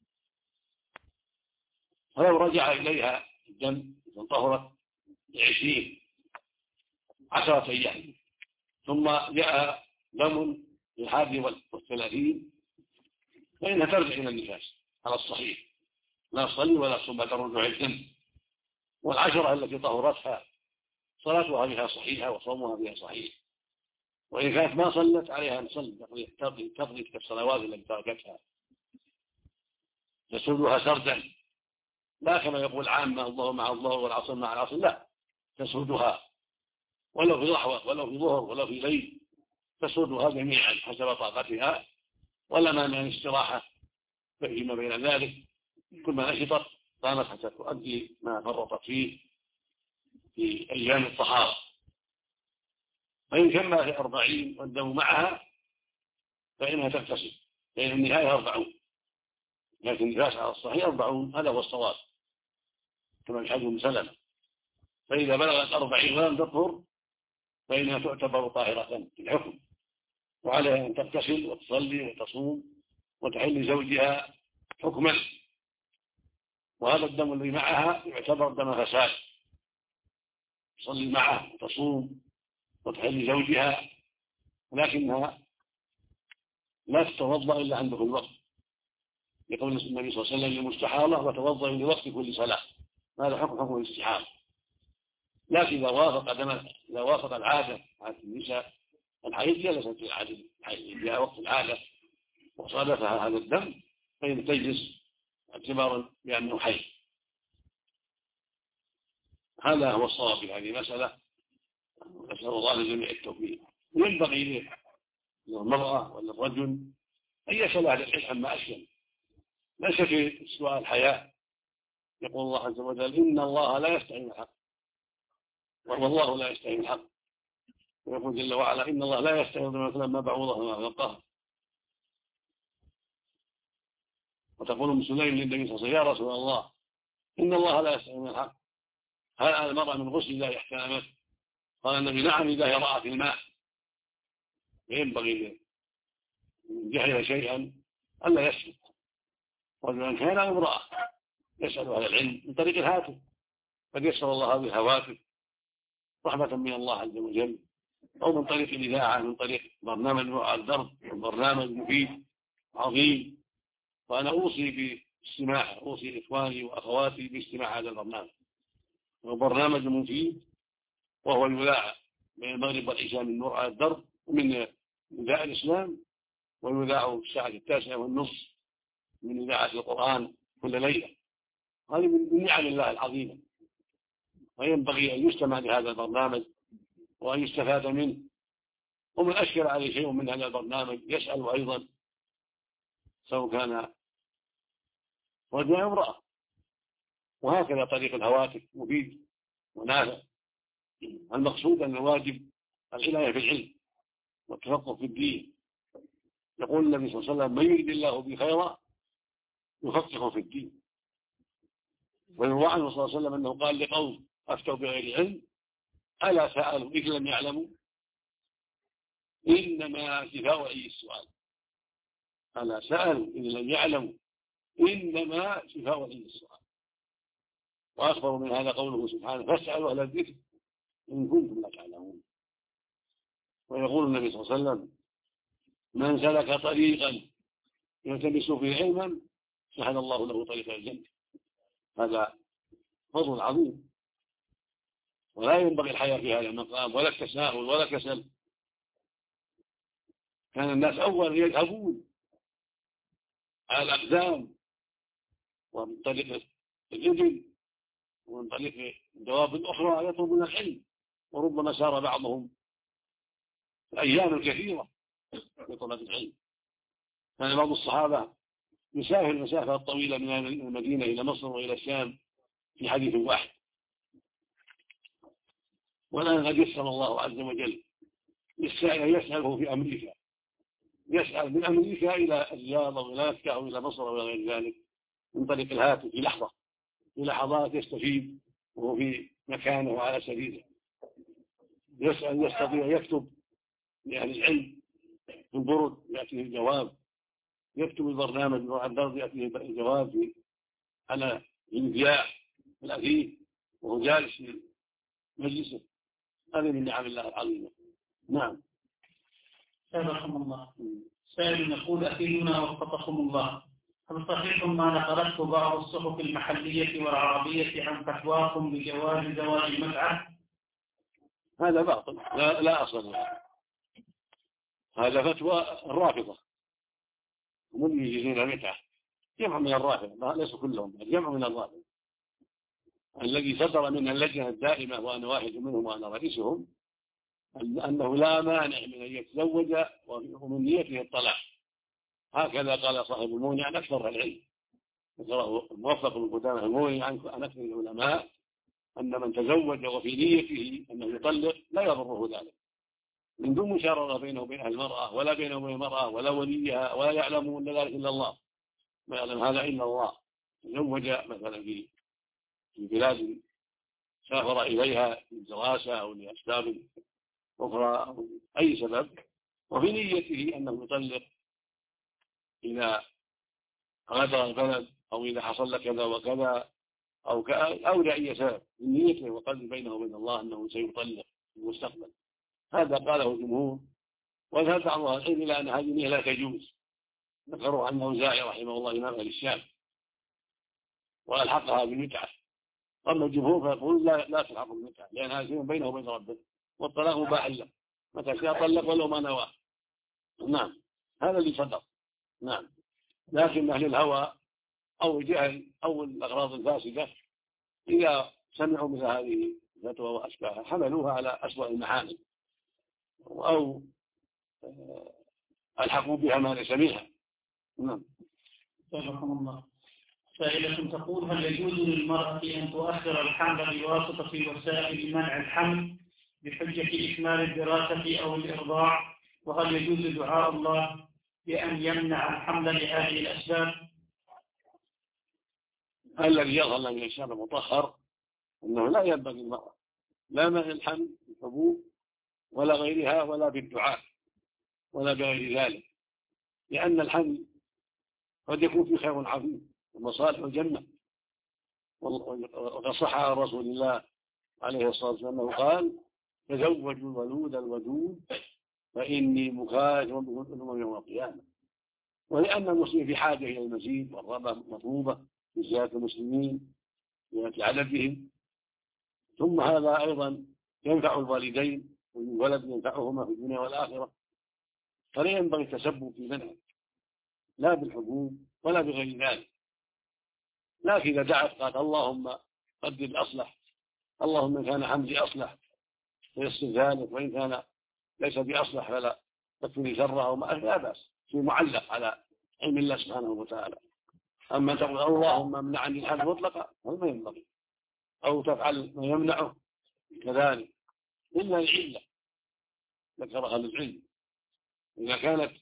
فلو رجع إليها الدم من طهرت بعشرين عشرة أيام ثم جاء دم الحادي والثلاثين فإنها ترجع إلى النفاس على الصحيح، لا تصلي ولا تصوم بعد رجوع الدم. والعشرة التي طهرتها صلاتها بها صحيحة وصومها بها صحيح، وإن كانت ما صلت عليها أن تصلي تقضي كالصلوات التي تركتها، تسودها سردا، لا كما يقول عامة الظهر مع الظهر والعصر مع العصر، لا، تسودها ولو في ضحوة ولو في ظهر ولو في ليل، تسودها جميعا حسب طاقتها، ولا ما من استراحة فيما بين ذلك، كل ما نشطت قامت حتى تؤدي ما فرطت فيه في أيام الطهارة. فإن كان في أربعين والدم معها فإنها تغتسل، لأن النهاية أربعون، لكن النفاس على الصحيح أربعون هذا هو الصواب كما الحج مسلمة. فإذا بلغت أربعين ولم تطهر فإنها تعتبر طاهرة في الحكم، وعليها أن تغتسل وتصلي وتصوم وتحل زوجها حكما. وهذا الدم الذي معها يعتبر دم فساد، تصلي معه وتصوم وتحل زوجها، ولكنها لا تتوضأ إلا عند دخول الوقت، يقول النبي صلى الله عليه وسلم للمستحاضة وتوضأ لوقت كل صلاة، هذا حكم حكم الاستحاضة. لكن إذا وافق دم إذا وافق العادة عادة النساء الحيض جلست في العادة الحيض جاء وقت العادة وصادفها هذا الدم فإن تجلس اعتبارا بأنه حي. هذا هو الصواب في هذه المسألة. نسأل الله للجميع التوفيق. ينبغي للمرأة ولا الرجل أن يسأل أهل العلم عما أشكل، ليس في سؤال الحياة. يقول الله عز وجل: إن الله لا يستحي من الحق والله لا يستحي من الحق. ويقول جل وعلا: إن الله لا يستحي مثلا ما بعوضة وما فوقها. وتقول ام سليم للنبي صلى الله عليه وسلم: يا رسول الله، إن الله لا يستحي من الحق، هل على المرأة من غسل الله احتلمت؟ قال النبي: نعم، إذا رأت الماء. ينبغي من جهل شيئا ألا يسكت، رجلا كان أو امرأة، يسأل أهل العلم من طريق الهاتف، قد يسر الله هذه الهواتف رحمة من الله عز وجل، أو من طريق الإذاعة، من طريق برنامج وعى الدرب، برنامج مفيد عظيم. وأنا أوصي باستماع أوصي إخواني وأخواتي باستماع هذا البرنامج. هو برنامج مفيد، وهو يذاع بين المغرب والعشاء من نور على الدرب ومن إذاعة الإسلام، ويذاع الساعة التاسعة والنصف من إذاعة القرآن كل ليلة. هذه من نعم الله العظيمة، وينبغي أن يستمع لهذا البرنامج وأن يستفاد منه. ومن أشكل عليه شيء من هذا البرنامج يسأل أيضا، سواء كان رجل أو امرأة. وهكذا طريق الهواتف مفيد ونافع. المقصود أن الواجب العناية بالعلم والتفقه في الدين. يقول النبي صلى الله عليه وسلم: من يريد الله به خيرا يفقهه في الدين. ويروى عنه صلى الله عليه وسلم أنه قال لقوم أفتوا بغير علم: ألا سألوا إذ لم يعلموا؟ إنما شفاء أي السؤال. ألا سألوا إذ لم يعلموا إنما شفاء أي السؤال. وأخبر من هذا قوله سبحانه: فاسألوا أهل الذكر إن كنتم لا تعلمون. ويقول النبي صلى الله عليه وسلم: من سلك طريقا يلتمس فيه علما سهل الله له طريق الجنة. هذا فضل عظيم، ولا ينبغي الحياة في هذا المقام ولا التساهل ولا كسل. كان الناس أولا يذهبون على الأقدام ومن طريق الإبل ومن طريق الدواب الأخرى يطلبون العلم، وربما سار بعضهم أيام كثيرة لطلب العلم. كان بعض الصحابة يسافر المسافة الطويلة من المدينة إلى مصر وإلى الشام في حديث واحد. والآن قد يسر الله عز وجل للسائل يسأله في أمريكا، يسأل من أمريكا إلى الرياض أو إلى مكة أو إلى مصر أو غير ذلك من طريق الهاتف في لحظة، في لحظات يستفيد وهو في مكانه وعلى سبيله. يسأل يستطيع يكتب لأهل العلم في البرد يأتيه الجواب، يكتب البرنامج وعلى الدرب يأتيه الجواب على الانبياء الأثير وهو جالس في مجلسه. هذه من نعم الله العظيمة. نعم. سابقكم الله. سائل يقول: أفيدنا وفقكم الله، هل صحيح ما نقلته بعض الصحف المحلية والعربية عن فتواكم بجواز زواج المتعة؟ هذا باطل، لا, لا أصل له. هذا فتوى الرافضة هم يجيزون المتعة، جمع من الرافضة، ليس كلهم، جمع من الرافضة الذي صدر منها اللجنة الدائمة وأنا واحد منهم وأنا رئيسهم، أنه لا مانع من أن يتزوج ومن نيته الطلاق. هكذا قال صاحب المغني عن أكثر العلم، ذكره الموفق بن قدامة المغني عن أكثر العلماء أن من تزوج وفي نيته أنه يطلق لا يضره ذلك، من دون مشاررة بينه وبين أهل المرأة ولا بينه وبين المرأة ولا وليها، ولا يعلمون ذلك إلا الله، ما يعلم هذا إلا الله. تزوج مثلا في في بلاد سافر إليها للدراسة أو لأسباب أخرى أو أي سبب، وفي نيته أنه يطلق إذا غادر البلد أو إذا حصل كذا وكذا أو أو لأي سبب، من نيته وقلب بينه وبين الله أنه سيطلق في المستقبل. هذا قاله الجمهور، وذهب بعض أهل العلم إلى أن هذه النية لا تجوز. ذكروا عنه الأوزاعي رحمه الله إمام أهل الشام وألحقها بالمتعة. أما الجمهور فيقول لا لا تلحق بالمتعة، لأن هذا شيء بينه وبين ربه، والطلاق مباح له متى شاء طلق ولو ما نوى. نعم، هذا اللي صدق. نعم، لكن أهل الهوى أو الجهل أو الأغراض الفاسدة إذا سمعوا مثل هذه الفتوى وأشباهها حملوها على أسوأ المحامل أو ألحقوا بها ما ليس منها. نعم. جزاكم الله. سائلة تقول: هل يجوز للمرأة أن تؤخر الحمل بواسطة وسائل منع الحمل بحجة إكمال الدراسة أو الإرضاع؟ وهل يجوز دعاء الله بأن يمنع الحمل لهذه الأسباب؟ الذي يظهر من الشرع المطهر أنه لا ينبغي المرأة لا منع الحمل بالحبوب ولا غيرها ولا بالدعاء ولا بغير ذلك، لأن الحمل قد يكون فيه خير عظيم ومصالح الجنة. وقد صح عن رسول الله عليه الصلاة والسلام أنه قال: تزوجوا الولود الودود فإني مكاثر بكم الأمم يوم القيامة. ولأن المسلم في حاجة إلى المزيد والرغبة مطلوبة في زيادة المسلمين في عددهم، ثم هذا أيضا ينفع الوالدين والولد ينفعهما في الدنيا والآخرة، فلا ينبغي التسبب في منعه لا بالحبوب ولا بغير ذلك. لكن إذا دعت قال: اللهم قدر الأصلح، اللهم إن كان حملي أصلح فيصل ذلك، وإن كان ليس بأصلح فلا تكفني شره، وما لا بأس، في معلق على علم الله سبحانه وتعالى. أما تقول اللهم امنعني الحمل مطلقا فما ينبغي، أو تفعل ما يمنعه كذلك إلا العلة ذكرها للعلم. إذا كانت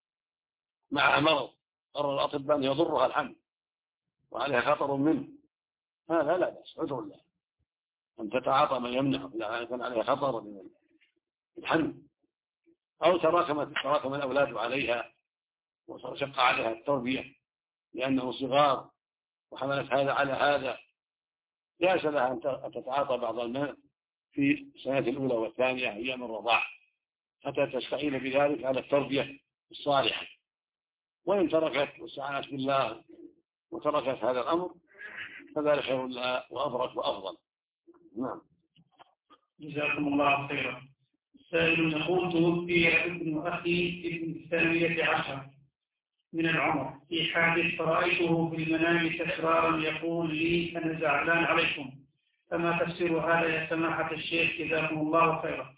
معها مرض قرر الأطباء أن يضرها الحمل وعليها خطر منه، هذا لا بأس، عذر الله أن تتعاطى ما يمنعه إذا كان عليها خطر من الحمل، أو تراكم تراكم الأولاد عليها وشق عليها التربية لأنه صغار وحملت هذا على هذا، جاز لها أن تتعاطى بعض الماء في السنة الأولى والثانية أيام الرضاع حتى تستعين بذلك على التربية الصالحة. وإن تركت واستعانت بالله وتركت هذا الأمر فذلك خير لها وأبرك وأفضل. نعم. جزاكم الله خيرا. سائل يقول: توفي ابن أخي ابن الثانية عشر من العمر في حادث فرأيته في المنام تكرارا يقول لي: أنا زعلان عليكم، فما تفسير هذا يا سماحة الشيخ جزاكم الله خيرا؟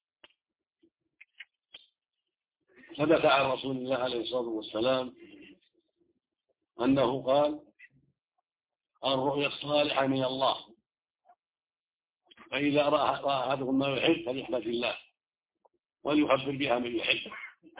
ثبت عن رسول الله عليه الصلاة والسلام أنه قال: الرؤيا الصالحة من الله، فإذا رأى أحدكم ما يحب فليحمد الله وليخبر بها من يحب.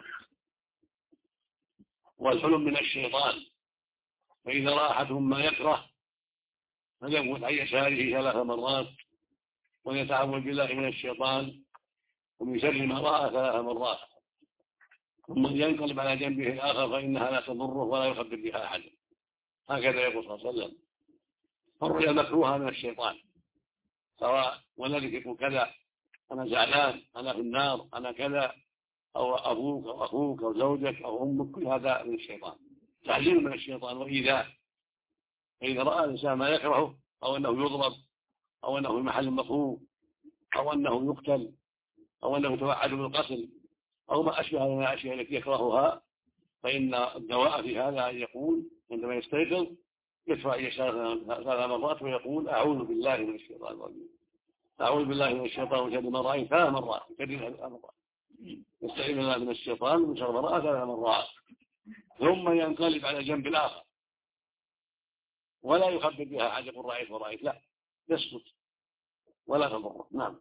والحلم من الشيطان، فإذا رأى أحدهم ما يكره فليموت عن يساره ثلاث مرات ويتعوذ بالله من الشيطان ومن شر ما رأى ثلاث مرات، ثم ينقلب على جنبه الآخر فإنها لا تضره ولا يخبر بها أحد. هكذا يقول صلى الله عليه وسلم. فالرؤيا مكروهة من الشيطان، سواء والذي يقول كذا أنا زعلان، أنا في النار، أنا كذا، أو أبوك أو أخوك أو زوجك أو أمك، كل هذا من الشيطان، تعليم من الشيطان وإيذاء. فإذا رأى الإنسان ما يكرهه، أو أنه يضرب، أو أنه في محل مكروه، أو أنه يقتل، أو أنه يتوعد بالقتل، أو ما أشبه من الأشياء التي يكرهها، فإن الدواء في هذا أن يقول عندما يستيقظ يدفع يساره ثلاث مرات ويقول: أعوذ بالله من الشيطان الرجيم، أعوذ بالله من الشيطان من شر ما رأيت ثلاث مرات، يكررها ثلاث مرات، يستعيذ بالله من الشيطان من شر ما رأى ثلاث مرات، ثم ينقلب على جنب الآخر ولا يخبر بها أحد يقول رأيت ورأيت، لا، يسكت ولا تضره. نعم.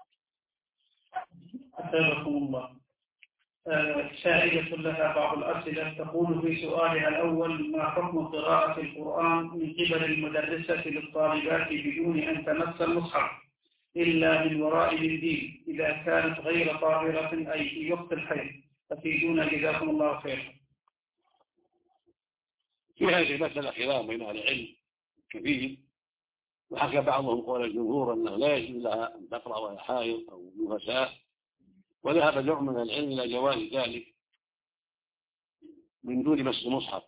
أثابكم الله. سائلة لها بعض الأسئلة تقول في سؤالها الأول: ما حكم قراءة القرآن من قبل المدرسة للطالبات بدون أن تمس المصحف إلا من وراء الدين إذا كانت غير طاهرة أي في وقت الحيض؟ أفيدونا جزاكم الله خيرا. في هذه المسألة خلاف بين أهل العلم كثير، وحكى بعضهم قول الجمهور أنه لا يجوز لها أن تقرأ وهي حائض أو نفساء، وذهب جمع من العلم إلى جواز ذلك من دون مس المصحف،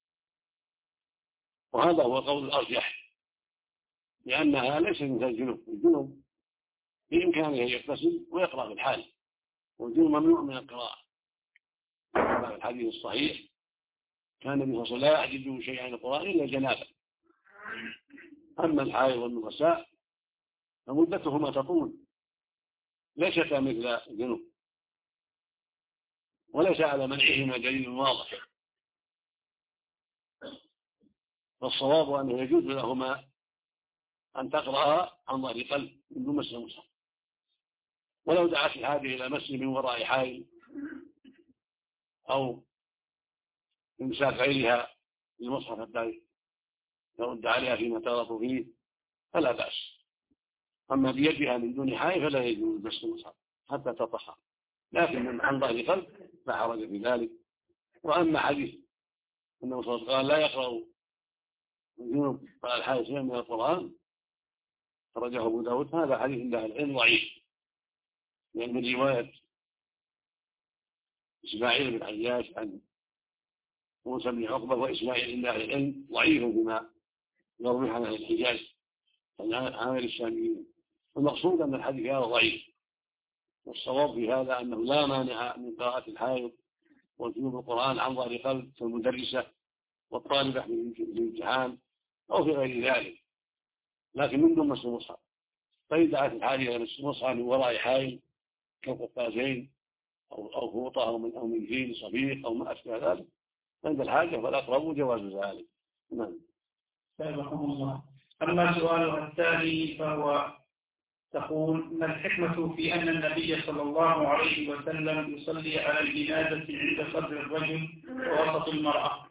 وهذا هو قول الأرجح، لأنها ليست مثل الجنوب. الجنوب بإمكانه أن يغتسل ويقرأ في الحال، والجنوب ممنوع من القراءة. في الحديث الصحيح كان النبي صلى الله عليه وسلم لا يحدث شيئا عن القرآن إلا جنابه. أما الحائض والنفساء فمدتهما تطول ليست مثل الجنوب، وليس على منعهما دليل واضح، فالصواب أنه يجوز لهما أن تقرأ عن ظهر قلب من دون مس المصحف، ولو دعت الحاجة إلى مس من وراء حائل أو إمساك غيرها للمصحف حتى يرد عليها فيما تغلط فيه فلا بأس. أما بيدها من دون حائل فلا يجوز مس المصحف حتى تطهر، لكن من عن ظهر قلب لا حرج في ذلك. وأما حديث أنه صلى الله عليه وسلم قال لا يقرأ الجنوب على الحائل شيئا من القرآن خرجه أبو داود، هذا حديث عند أهل العلم ضعيف، لأن من رواية إسماعيل بن عياش عن موسى بن عقبة وإسماعيل عند أهل العلم ضعيف بما يروي عن أهل الحجاز عن عامل الشاميين. المقصود أن الحديث هذا ضعيف، والصواب في هذا أنه لا مانع من قراءة الحائض وجنوب القرآن عن ظهر قلب كالمدرسة والطالبة في الامتحان أو في غير ذلك، لكن من دون مس المصحف. فإن دعت الحاجة إلى مس المصحف من وراء حائل كالقفازين أو أو فوطة أو من أو من جيل صفيق أو ما أشبه ذلك عند الحاجة فالأقرب جواز ذلك. نعم. سبحان الله. أما سؤالها الثاني فهو تقول: ما الحكمة في أن النبي صلى الله عليه وسلم يصلي على الجنازة عند صدر الرجل ووسط المرأة؟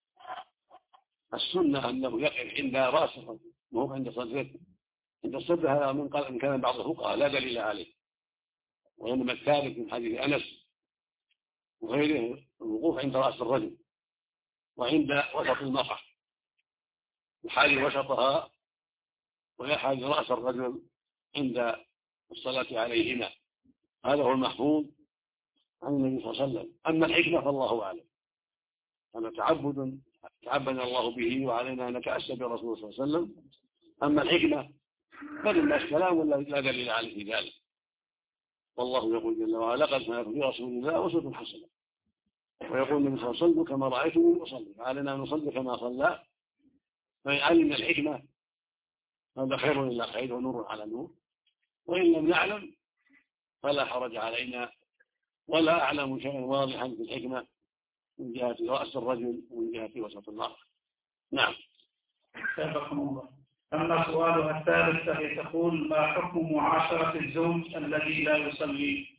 السنة أنه يقف عند رأس الرجل وهو عند صدره. عند الصدر هذا من قال إن كان بعض الفقهاء لا دليل عليه، وإنما الثالث من حديث أنس وغيره الوقوف عند رأس الرجل وعند وسط المرأة، يحاذي وسطها ويحاذي رأس الرجل عند الصلاة عليهما، هذا هو المحفوظ عن النبي صلى الله عليه وسلم. أما الحكمة فالله أعلم، هذا تعبد تعبدنا الله به وعلينا أن نتأسى برسول صلى الله عليه وسلم. أما الحكمة فللناس كلام ولا لا دليل عليه في ذلك، والله يقول جل وعلا: لقد كان في رسول الله أسوة حسنة. ويقول النبي صلى الله عليه وسلم: كما رأيتم أصلي، علينا أن نصلي كما صلى. فإن علم الحكمة هذا خير إلا خير ونور على نور، وإن لم نعلم فلا حرج علينا، ولا أعلم شيئا واضحا في الحكمة من جهة رأس الرجل ومن جهة وسط المرأة. نعم. سبحان الله. أما سؤالها الثالث فهي تقول: ما حكم معاشرة الزوج الذي لا يصلي؟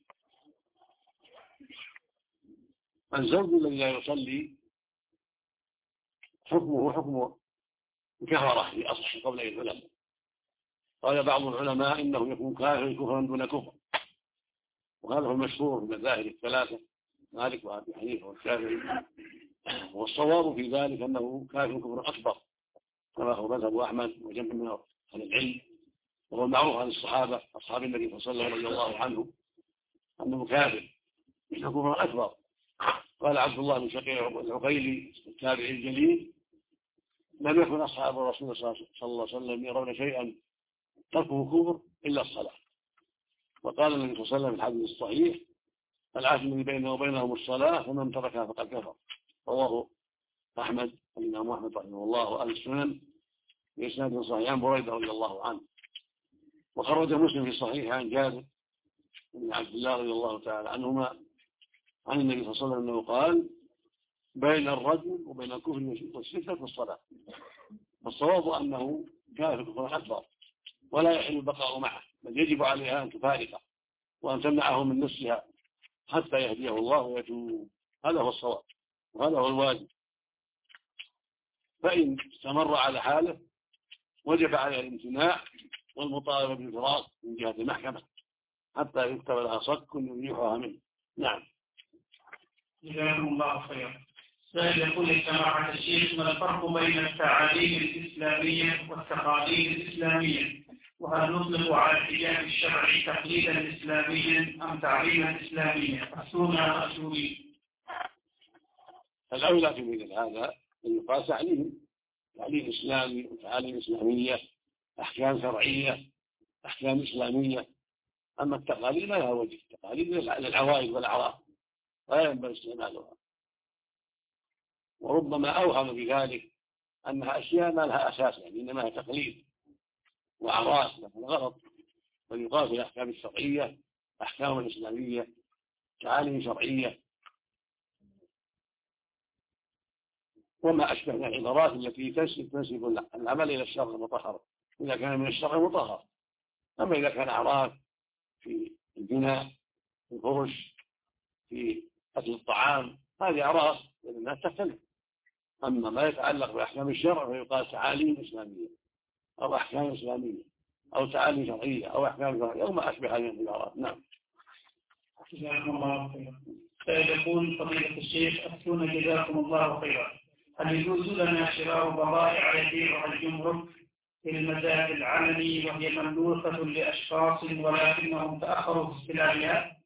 الزوج الذي لا يصلي حكمه حكم كفرة في أصح قول العلماء. قال بعض العلماء إنه يكون كافر كفرا دون كفر، وهذا هو المشهور في المذاهب الثلاثة مالك وأبي حنيفة والشافعي، والصواب في ذلك أنه كافر كفر أكبر كما هو مذهب أحمد وجمع من أهل العلم، وهو المعروف عن الصحابة أصحاب النبي صلى الله عليه وسلم رضي الله عنه أنه كافر كفر أكبر. قال عبد الله بن شقيق العقيلي التابعي الجليل: لم يكن أصحاب الرسول صلى الله عليه وسلم يرون شيئا تركه كفر إلا الصلاة. وقال النبي صلى الله عليه وسلم في الحديث الصحيح: العهد الذي بينه وبينهم الصلاة فمن تركها فقد كفر. رواه أحمد الإمام أحمد رحمه الله وأهل السنن بإسناد صحيح عن بريدة رضي الله عنه. وخرج مسلم في الصحيح عن جابر بن عبد الله رضي الله تعالى عنهما عن النبي صلى الله عليه وسلم أنه قال: بين الرجل وبين الكفر والشرك في الصلاة. والصواب أنه كافر كفر أكبر ولا يحل البقاء معه، بل يجب عليها أن تفارقه وأن تمنعه من نفسها حتى يهديه الله ويتوب. هذا هو الصواب وهذا هو الواجب. فإن استمر على حاله وجب عليه الامتناع والمطالبة بالفراق من جهة المحكمة حتى يكتب لها صك يريحها منه. نعم. جزاكم الله خيرا. سائل يقول: يا سماحة الشيخ، ما الفرق بين التعاليم الإسلامية والتقاليد الإسلامية؟ وهل نطلق على الحجاب الشرعي تقليدا إسلاميا أم تعليما إسلاميا؟ أسلوبنا أسلوبي. الأولى في مثل هذا أن يقال تعليم تعليم إسلامي وتعاليم إسلامية، أحكام شرعية، أحكام إسلامية. أما التقاليد ما لها وجه، التقاليد للعوائد والأعراف لا ينبغي استعمالها، وربما أوهم بذلك أنها أشياء ما لها أساس، يعني إنما هي تقليد وأعراف، لكن غلط. بل يقال في الأحكام الشرعية أحكام إسلامية تعاليم شرعية وما أشبه من العبارات التي تنسب العمل إلى الشرع المطهر إذا كان من الشرع المطهر. أما إذا كان أعراف في البناء في الفرش في أكل الطعام هذه أعراف الناس تختلف. أما ما يتعلق بأحكام الشرع فيقال تعاليم إسلامية أو أحكام إسلامية أو تعاليم شرعية أو أحكام شرعية أو ما أشبه هذه العبارات. نعم. جزاكم الله خيرا. فيقول فضيلة الشيخ أفتونا جزاكم الله خيرا، هل يجوز لنا شراء بضائع يبيعها الجمرك في المزاد العلني وهي مملوكة لأشخاص ولكنهم تأخروا في استلامها؟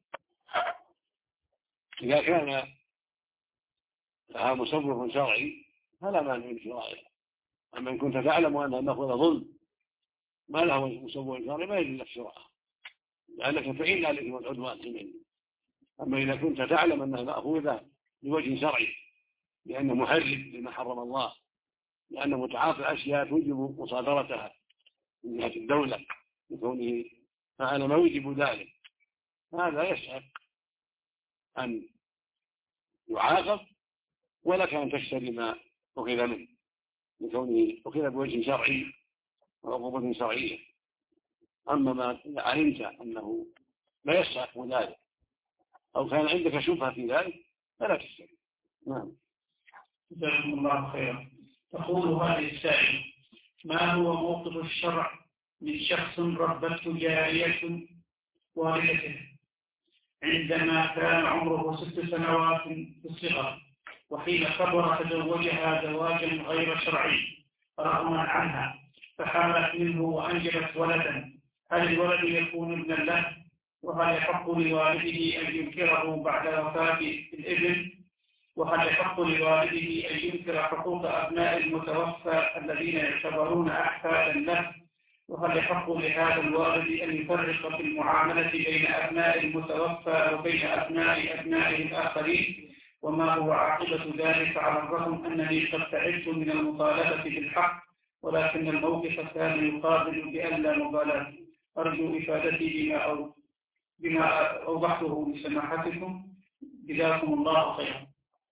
إذا كان لها مسبب شرعي فلا مانع من شرائها. أما إن كنت تعلم أنها مأخوذة ظلم ما له مسبب شرعي ما يجوز لك شراءها لأنك تعين على الإثم والعدوان حينئذ. أما إذا كنت تعلم أنها مأخوذة بوجه شرعي لأنه محرم لما حرم الله لأنه متعاطي أشياء توجب مصادرتها من جهة الدولة لكونه فعل ما يوجب ذلك هذا يسعى أن يعاقب ولك أن تشتري ما أخذ منه لكونه أخذ بوجه شرعي وعقوبة شرعية. أما ما علمت أنه لا يسعى ذلك أو كان عندك شبهة في ذلك فلا تشتري. نعم. جزاكم الله خيرا. تقول هذه السائلة ما هو موقف الشرع من شخص ربته جارية والدته عندما كان عمره ست سنوات في الصغر وحين كبر تزوجها زواجا غير شرعي رغما عنها فحملت منه وأنجبت ولدا، هل الولد يكون ابنا له؟ وهل يحق لوالده أن ينكره بعد وفاة الابن؟ وهل يحق لوالده أن ينكر حقوق أبناء المتوفى الذين يعتبرون أحفادا له؟ وهل يحق لهذا الوالد أن يفرق في المعاملة بين أبناء المتوفى وبين أبناء أبنائه الآخرين؟ وما هو عاقبة ذلك على الرغم أنني قد تعبت من المطالبة بالحق ولكن الموقف كان يقابل بألا مبالاة؟ أرجو إفادتي بما, أو بما أوضحته لسماحتكم جزاكم الله خيرا.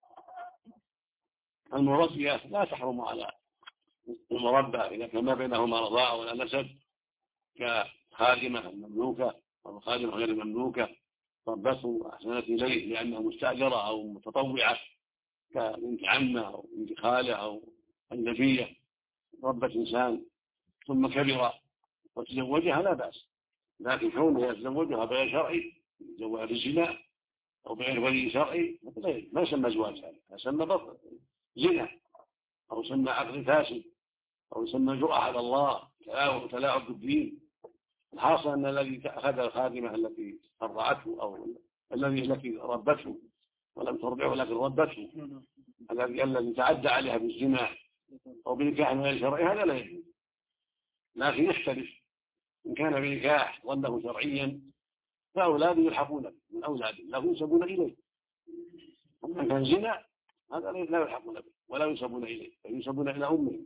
المربية لا تحرم على المربى إذا كان ما بينهما رضاعة ولا نسب كخادمة المملوكة أو خادمة غير المملوكة ربته وأحسنت إليه لأنها مستأجرة أو متطوعة كبنت عمة أو بنت خالة أو أجنبية ربت إنسان ثم كبر وتزوجها لا بأس، لكن كونه يتزوجها بغير شرعي يتزوجها بالزنا أو بغير ولي شرعي ما يسمى زواج هذا، يسمى بطل زنا أو يسمى عقد فاسد أو يسمى جرأة على الله وتلاعب بالدين. الحاصل أن الذي أخذ الخادمة التي أرضعته أو الذي التي ربته ولم ترضعه لكن ربته الذي الذي تعدى عليها بالزنا أو بنكاح غير شرعي هذا لا يجوز، لكن يختلف إن كان بنكاح ظنه شرعيا فأولاده يلحقون من أولاده لا ينسبون إليه، أما كان زنا هذا لا يلحقون به ولا ينسبون إليه فينسبون إلى أمهم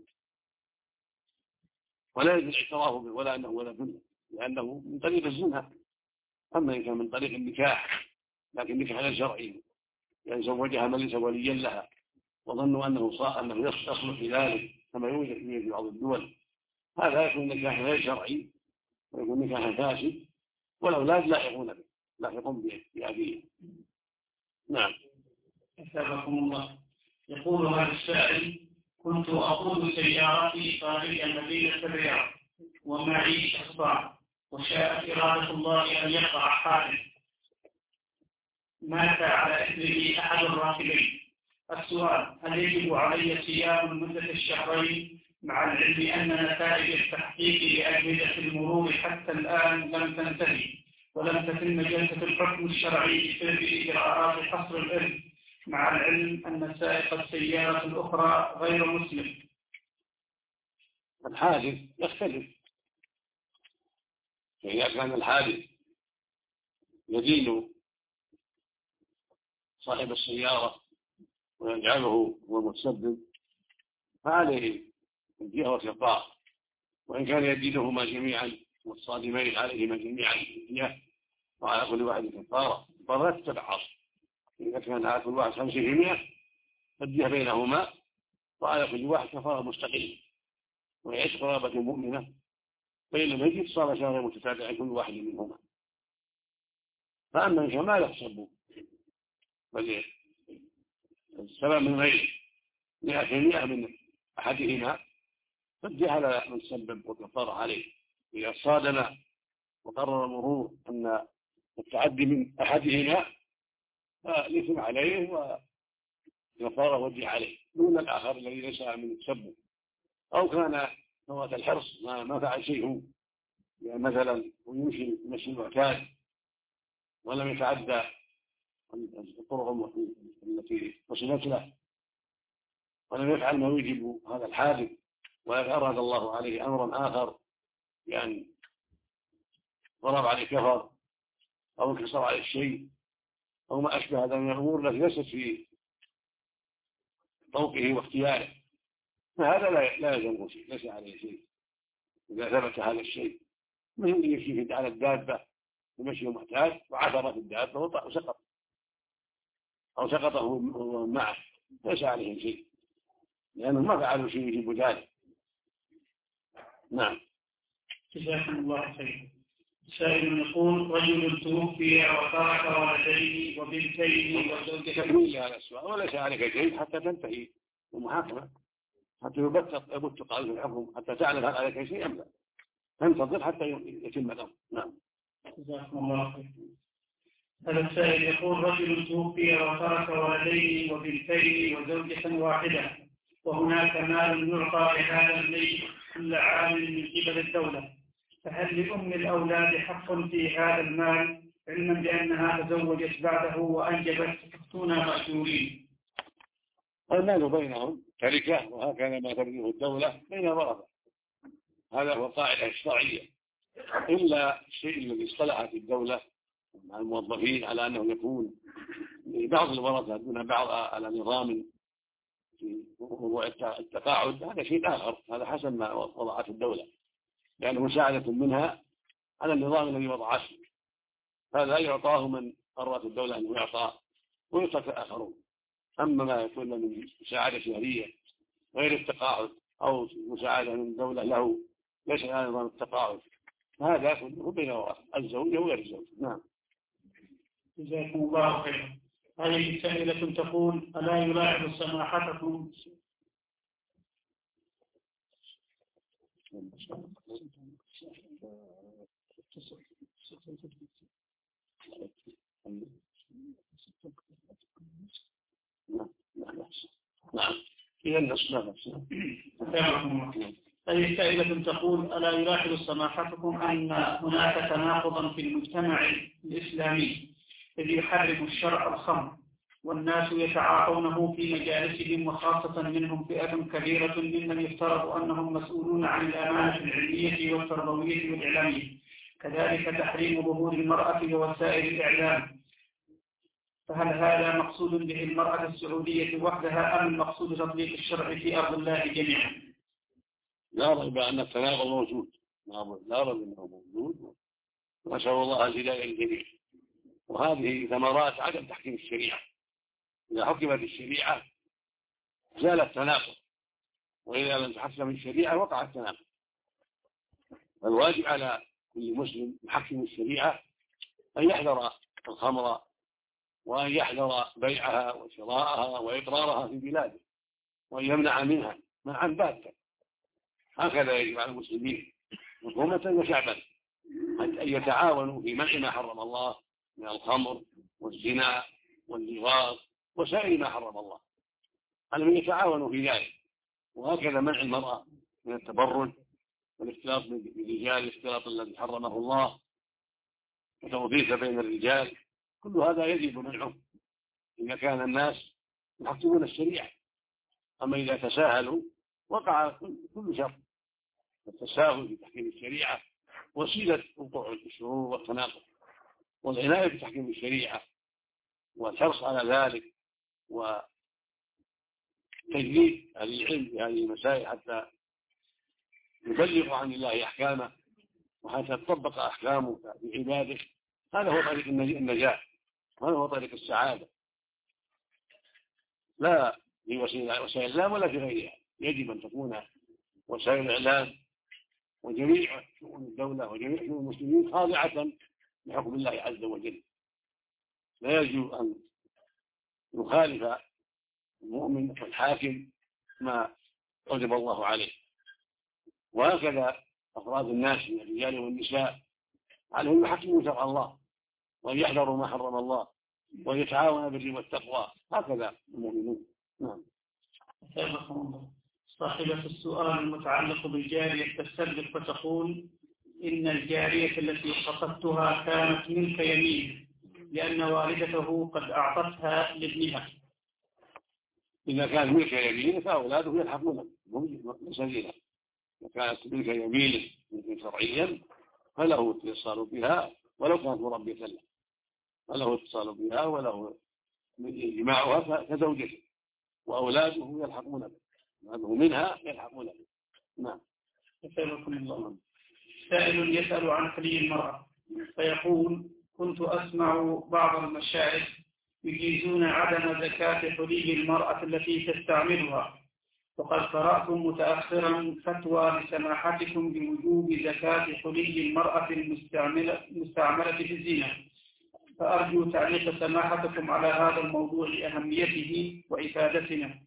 ولا يجوز اعترافه به ولا أنه ولد منه لأنه من طريق الزنا. أما إن كان من طريق النكاح لكن نكاح غير شرعي يعني زوجها من ليس وليا لها وظنوا أنه صار أنه يصلح في ذلك كما يوجد في بعض الدول هذا يكون نكاح غير شرعي ويكون نكاح فاسد والأولاد لاحقون به لاحقون بأبيه. نعم. أثابكم الله. يقول هذا السائل كنت أقود سيارتي طريق مدينة الرياض ومعي أصبع وشاءت إرادة الله أن يقع حادث مات على إثره أحد الراكبين. السؤال هل يجب علي صيام مدة الشهرين مع العلم أن نتائج التحقيق لأجهزة المرور حتى الآن لم تنتهي ولم تتم جلسة الحكم الشرعي بسبب إجراءات حصر الإرث مع العلم أن سائق السيارة الأخرى غير مسلم؟ الحادث يختلف، فإذا كان الحادث يدين صاحب السيارة ويجعله هو المتسبب فعليه الجهة والكفارة، وإن كان يدينهما جميعا والصادمين عليهما جميعا الدية، وعلى كل واحد كفارة. كفارة تتبع عصر، إذا كان على كل واحد خمسين في المئة فالدية بينهما، وعلى كل واحد كفارة مستقيم ويعيش قرابة مؤمنة، فإن لم يجد صار شهر متتابع كل واحد منهما. فأما إن ما لا تسبوا بل السبب من غير مئة في المئة من أحدهما فالدية على من سبب وكفار عليه. إذا صادم وقرر المرور أن التعدي من أحدهما فالإثم عليه وكفارة ودي عليه دون الآخر الذي ليس من التسبب، أو كان فوات الحرص ما, ما فعل شيء هو، يعني مثلا ويمشي يمشي المعتاد ولم يتعدى الطرق التي وصلت له ولم يفعل ما يوجب هذا الحادث، وأراد الله عليه أمرا آخر يعني ضرب عليه كفر أو انكسر عليه الشيء أو ما أشبه هذا من الأمور التي ليست في طوقه واختياره، فهذا لا لا يلزمه شيء، ليس عليه شيء إذا ثبت هذا الشيء. مثل يمشي على الدابة يمشي معتاد وعثرت الدابة وسقط أو سقطه معه ليس عليه شيء لأنه ما فعلوا شيء يجب ذلك. نعم. جزاكم الله خيرا. سائل يقول: رجل توفي وترك ولدين وبنتين وزوجة. تكميل هذا السؤال وليس عليك شيء حتى تنتهي المحاكمة، حتى يبت يبت قاضي الحكم حتى تعلم هل عليك شيء أم لا، تنتظر حتى يتم الأمر. نعم. جزاكم الله خيرا. هذا السائل يقول: رجل توفي وترك ولدين وبنتين وزوجة واحدة، وهناك مال يعطى لهذا الميت كل عام من قبل الدولة، فهل لأم الأولاد حق في هذا المال علما بأنها تزوجت بعده وأنجبت تكتونا مأجورين؟ المال بينهم تركة، وهكذا ما تبنيه الدولة بين ورثة، هذا هو القاعدة الشرعية، إلا الشيء الذي اصطلحت الدولة مع الموظفين على أنه يكون لبعض الورثة دون بعض على نظام في موضوع التقاعد، هذا شيء آخر، هذا حسب ما وضعته الدولة، لأنه مساعدة منها على النظام الذي وضعته، هذا يعطاه من قررت الدولة أنه يعطى ويترك الآخرون. أما ما يكون من مساعدة شهرية غير التقاعد أو مساعدة من الدولة له ليس على نظام التقاعد، هذا كله بين الزوج وغير الزوج. نعم. جزاكم الله خيرا. هذه سائلة تقول: ألا يلاحظ سماحتكم نعم هي النص نفس. هذه سائلة تقول: ألا يلاحظ سماحتكم أن هناك تناقضا في المجتمع الإسلامي الذي يحرم الشرع الخمر، والناس يتعاطونه في مجالسهم، وخاصة منهم فئة كبيرة ممن يفترض أنهم مسؤولون عن الأمانة العلمية والتربوية والإعلامية، كذلك تحريم ظهور المرأة ووسائل الإعلام، فهل هذا مقصود به المرأة السعودية وحدها أم المقصود تطبيق الشرع في أرض الله جميعا؟ لا ريب أن التناقض موجود، لا ريب أنه موجود، نسأل الله الهداية للجميع، وهذه ثمرات عدم تحكيم الشريعة. إذا حكمت الشريعة زال التناقض، وإذا لم تحكم الشريعة وقع التناقض. الواجب على كل مسلم محكم الشريعة أن يحذر الخمر، وأن يحذر بيعها وشراءها وإقرارها في بلاده، وأن يمنع منها منعا باتا. هكذا يجب على المسلمين حكومة وشعبا أن يتعاونوا في منع ما حرم الله من الخمر والزنا واللواط وسائر ما حرم الله، أن يتعاونوا في ذلك. وهكذا منع المرأة من التبرج والاختلاط بالرجال، الاختلاط الذي حرمه الله، وتوظيف بين الرجال، كل هذا يجب منعه إذا كان الناس يحكمون الشريعة. أما إذا تساهلوا وقع كل شر. التساهل في تحكيم الشريعة وسيلة وقوع الشرور والتناقض، والعناية بتحكيم الشريعة والحرص على ذلك وتجديد أهل العلم في هذه المسائل حتى يبلغوا عن الله أحكامه وحتى تطبق أحكامه في عباده. هذا هو طريق النجاة، هذا هو طريق السعادة، لا في وسائل الإعلام ولا في غيرها. يجب أن تكون وسائل الإعلام وجميع شؤون الدولة وجميع شؤون المسلمين خاضعة لحكم الله عز وجل. لا يجوز أن يخالف المؤمن والحاكم ما وجب الله عليه. وهكذا أفراد الناس من الرجال والنساء عليهم يحكموا شرع الله وأن يحذروا ما حرم الله وأن يتعاونوا بالبر والتقوى، هكذا المؤمنون. نعم. صاحبة السؤال المتعلق بالجارية تستدرك فتقول: إن الجارية التي خطبتها كانت ملك يمين لأن والدته قد أعطتها لابنها. إذا كانت ملك يمين فأولاده يلحقون ليس لها. إذا كانت ملك يمين ملك شرعيا فله اتصال بها ولو كانت مربية له، فله اتصال بها وله جماعها كزوجته، وأولاده يلحقون به، وأنه منها يلحقون به. نعم. أسألكم الله. سائل يسأل عن حلي المرأة فيقول: كنت أسمع بعض المشايخ يجيزون عدم زكاة حلي المرأة التي تستعملها، وقد قرأت متأخرا فتوى لسماحتكم بوجوب زكاة حلي المرأة المستعملة في الزنا، فأرجو تعليق سماحتكم على هذا الموضوع لأهميته وإفادتنا.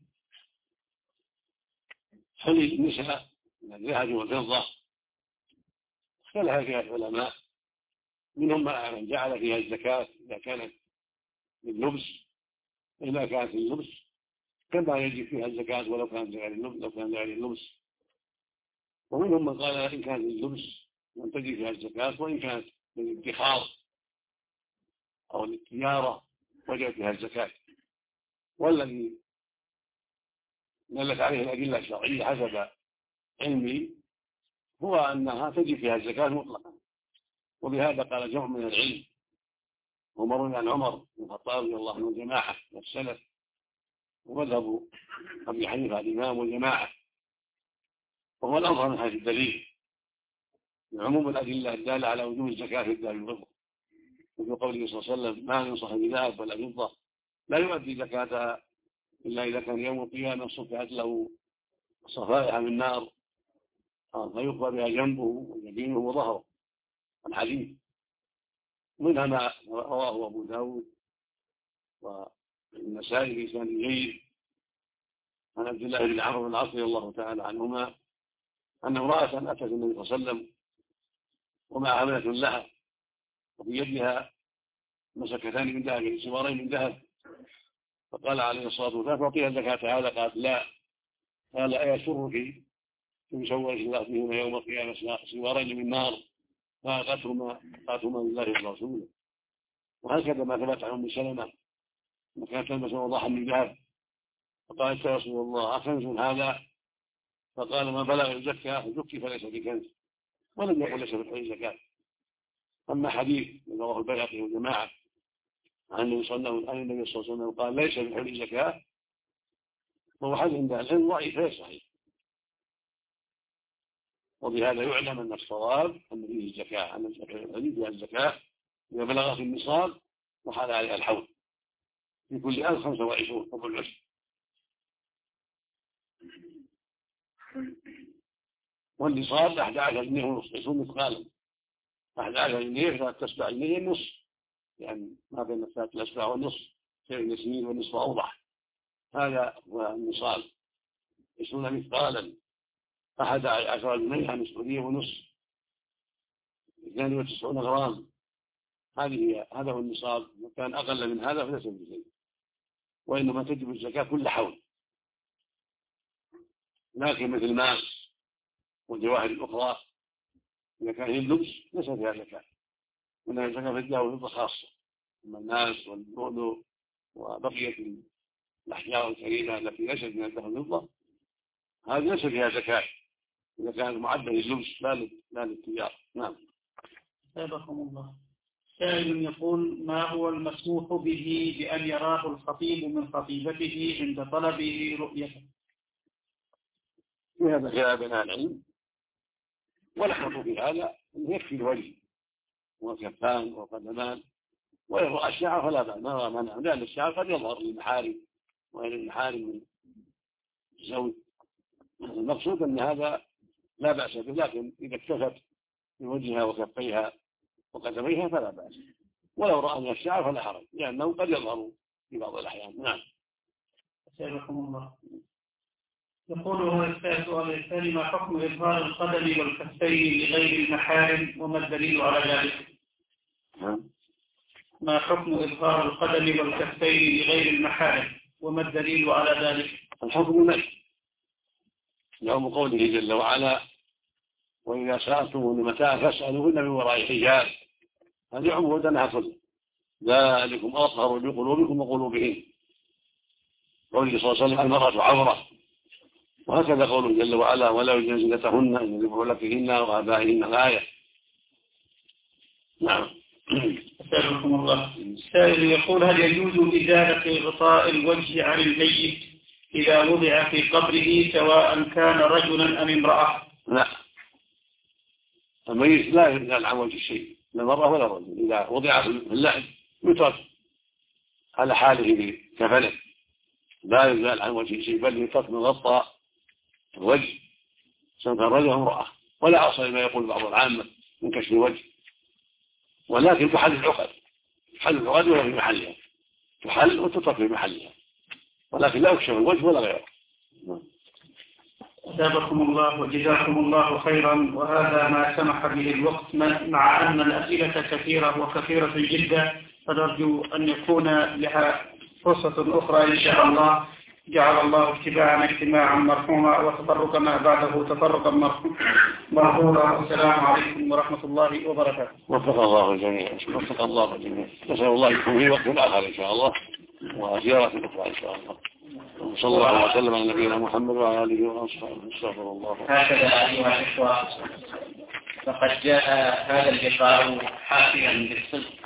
حلي النساء من الذهب والفضة اختلف فيها العلماء، منهم من جعل فيها الزكاة إذا كانت لللبس، إذا كانت لللبس كما يجب فيها الزكاة ولو كانت لغير اللبس، لو كان لغير اللبس. ومنهم من قال إن كانت لللبس لم تجب فيها الزكاة، وإن كانت للادخار أو للتجارة وجب فيها الزكاة. والذي دلت عليه الأدلة الشرعية حسب علمي هو أنها تجب فيها الزكاة مطلقا، وبهذا قال جمع من العلم، ومر عن عمر بن الخطاب رضي الله عنه جماعة والسلف، ومذهب أبي حنيفة الإمام والجماعة، وهو الأظهر من حيث الدليل لعموم الأدلة الدالة على وجوب الزكاة في الذهب والفضة، وفي قوله صلى الله عليه وسلم: ما من صاحب ذهب ولا فضة لا يؤدي زكاتها إلا إذا كان يوم القيامة صفحت له صفائح من نار فيقضى بها جنبه وجبينه وظهره. الحديث منها ما رواه أبو داود والنسائي في إسناد جيد عن عبد الله بن عمرو بن العاص رضي الله تعالى عنهما أن امرأة أتت النبي صلى الله عليه وسلم ومعها ابنة لها وفي يدها مسكتان من ذهب، سوارين من ذهب، فقال عليه الصلاة والسلام: تعطيها الزكاة؟ هذا قال: لا. قال: أيسرك يسوى الله فيهما يوم القيامة سوارين من نار فاقتهما قاتهما لله ورسوله. وهكذا ما ثبت عن ام سلمة ما كانت تلبس وضاحا من ذهب، فقالت: يا رسول الله أكنز هذا؟ فقال: ما بلغ الزكاة زكي فليس بكنز، ولم يقل ليس بالحلي زكاة. أما حديث رواه البيهقي والجماعة عن النبي صلى الله عليه وسلم قال: ليس بالحلي زكاة، وهو حديث عند العلم ضعيف غير صحيح. وبهذا يعلم أن الصواب أن فيه الزكاة، أن الحلي فيها الزكاة إذا بلغت النصاب وحال عليها الحول في كل ألف خمسة وعشرون ربع العشر. والنصاب أحد عشر جنيه ونصف، عشرون مثقالا، أحد عشر جنيه ثلاثة أسباع جنيه النصف، يعني ما بين ثلاثة أسباع والنصف سبع سنين والنصف أوضح. هذا هو النصاب، عشرون مثقالا، أحد عشر جنيه نصف جنيه ونصف، اثنان وتسعون غرام. هذه هذا هو النصاب. وكان أقل من هذا فليس بشيء، وإنما تجب الزكاة كل حول. لكن مثل الماس والجواهر الأخرى إذا كان هي اللبس ليس فيها زكاة، وإنها الزكاة في الذهب والفضة خاصة، أما الناس واللؤلؤ وبقية الأحجار الكريمة التي ليست من الذهب والفضة هذه ليس فيها زكاة إذا كانت معدة لللبس لا للتجارة. نعم. سابقكم الله. سائل يقول: ما هو المسموح به بأن يراه الخطيب من خطيبته عند طلبه رؤيته؟ في هذا خلاف بين العلم، والحق في هذا يكفي الوجه والكفان والقدمان، ويرى الشعر فلا بأس، ما هو منع، لأن الشعر قد يظهر للمحارم وغير المحارم من الزوج. المقصود أن هذا لا بأس به، لكن إذا اكتفت بوجهها وكفيها وقدميها فلا بأس، ولو رأى من الشعر فلا حرج، لأنه قد يظهر في بعض الأحيان. نعم. أسألكم الله. يقول هو السؤال الثاني: ما حكم إظهار القدم والكفين لغير المحارم وما الدليل على ذلك؟ ما حكم إظهار القدم والكفين لغير المحارم وما الدليل على ذلك؟ الحكم المشي، يوم قوله جل وعلا: وإذا سألتموهن متاعا فاسألوهن من وراء حجاب، هذه عمود أنها كله، ذلكم أطهر لقلوبكم وقلوبهن. قوله صلى الله عليه وسلم: المرأة عورة. وهكذا قوله جل وعلا: ولا يبدين زينتهن إلا لبعولتهن وآبائهن الآية. نعم. أسألكم الله. السائل يقول: هل يجوز إزالة غطاء الوجه عن الميت إذا وضع في قبره سواء كان رجلا أم امرأة؟ لا، الميت لا يزال عن وجه شيء، لا مرة ولا رجل، إذا وضع في اللحد يترك على حاله بكفنه، لا يزال عن وجه شيء، بل يترك من غطى الوجه سواء كان رجل أو امرأة، ولا أصل ما يقول بعض العامة من كشف الوجه، ولكن تحل العقد، تحل العقد ولا في محلها، تحل وتترك في محلها، ولكن لا يكشف الوجه ولا غيره. أثابكم الله وجزاكم الله خيرا. وهذا ما سمح به الوقت، مع أن الأسئلة كثيرة وكثيرة جدا، فنرجو أن يكون لها فرصة أخرى إن شاء الله. جعل الله اتباعنا اجتماعا مرحوما وتفرقا ما بعده تفرقا مرحوما. والسلام عليكم ورحمة الله وبركاته. وفق الله الجميع، وفق الله الجميع. نسأل الله يكون في وقت آخر إن شاء الله وزيارة أخرى إن شاء الله. صلى الله وسلم على نبينا محمد وعلى آله وصحبه. استغفر الله. هكذا أيها الإخوة، فقد جاء هذا اللقاء حافلا بالصدق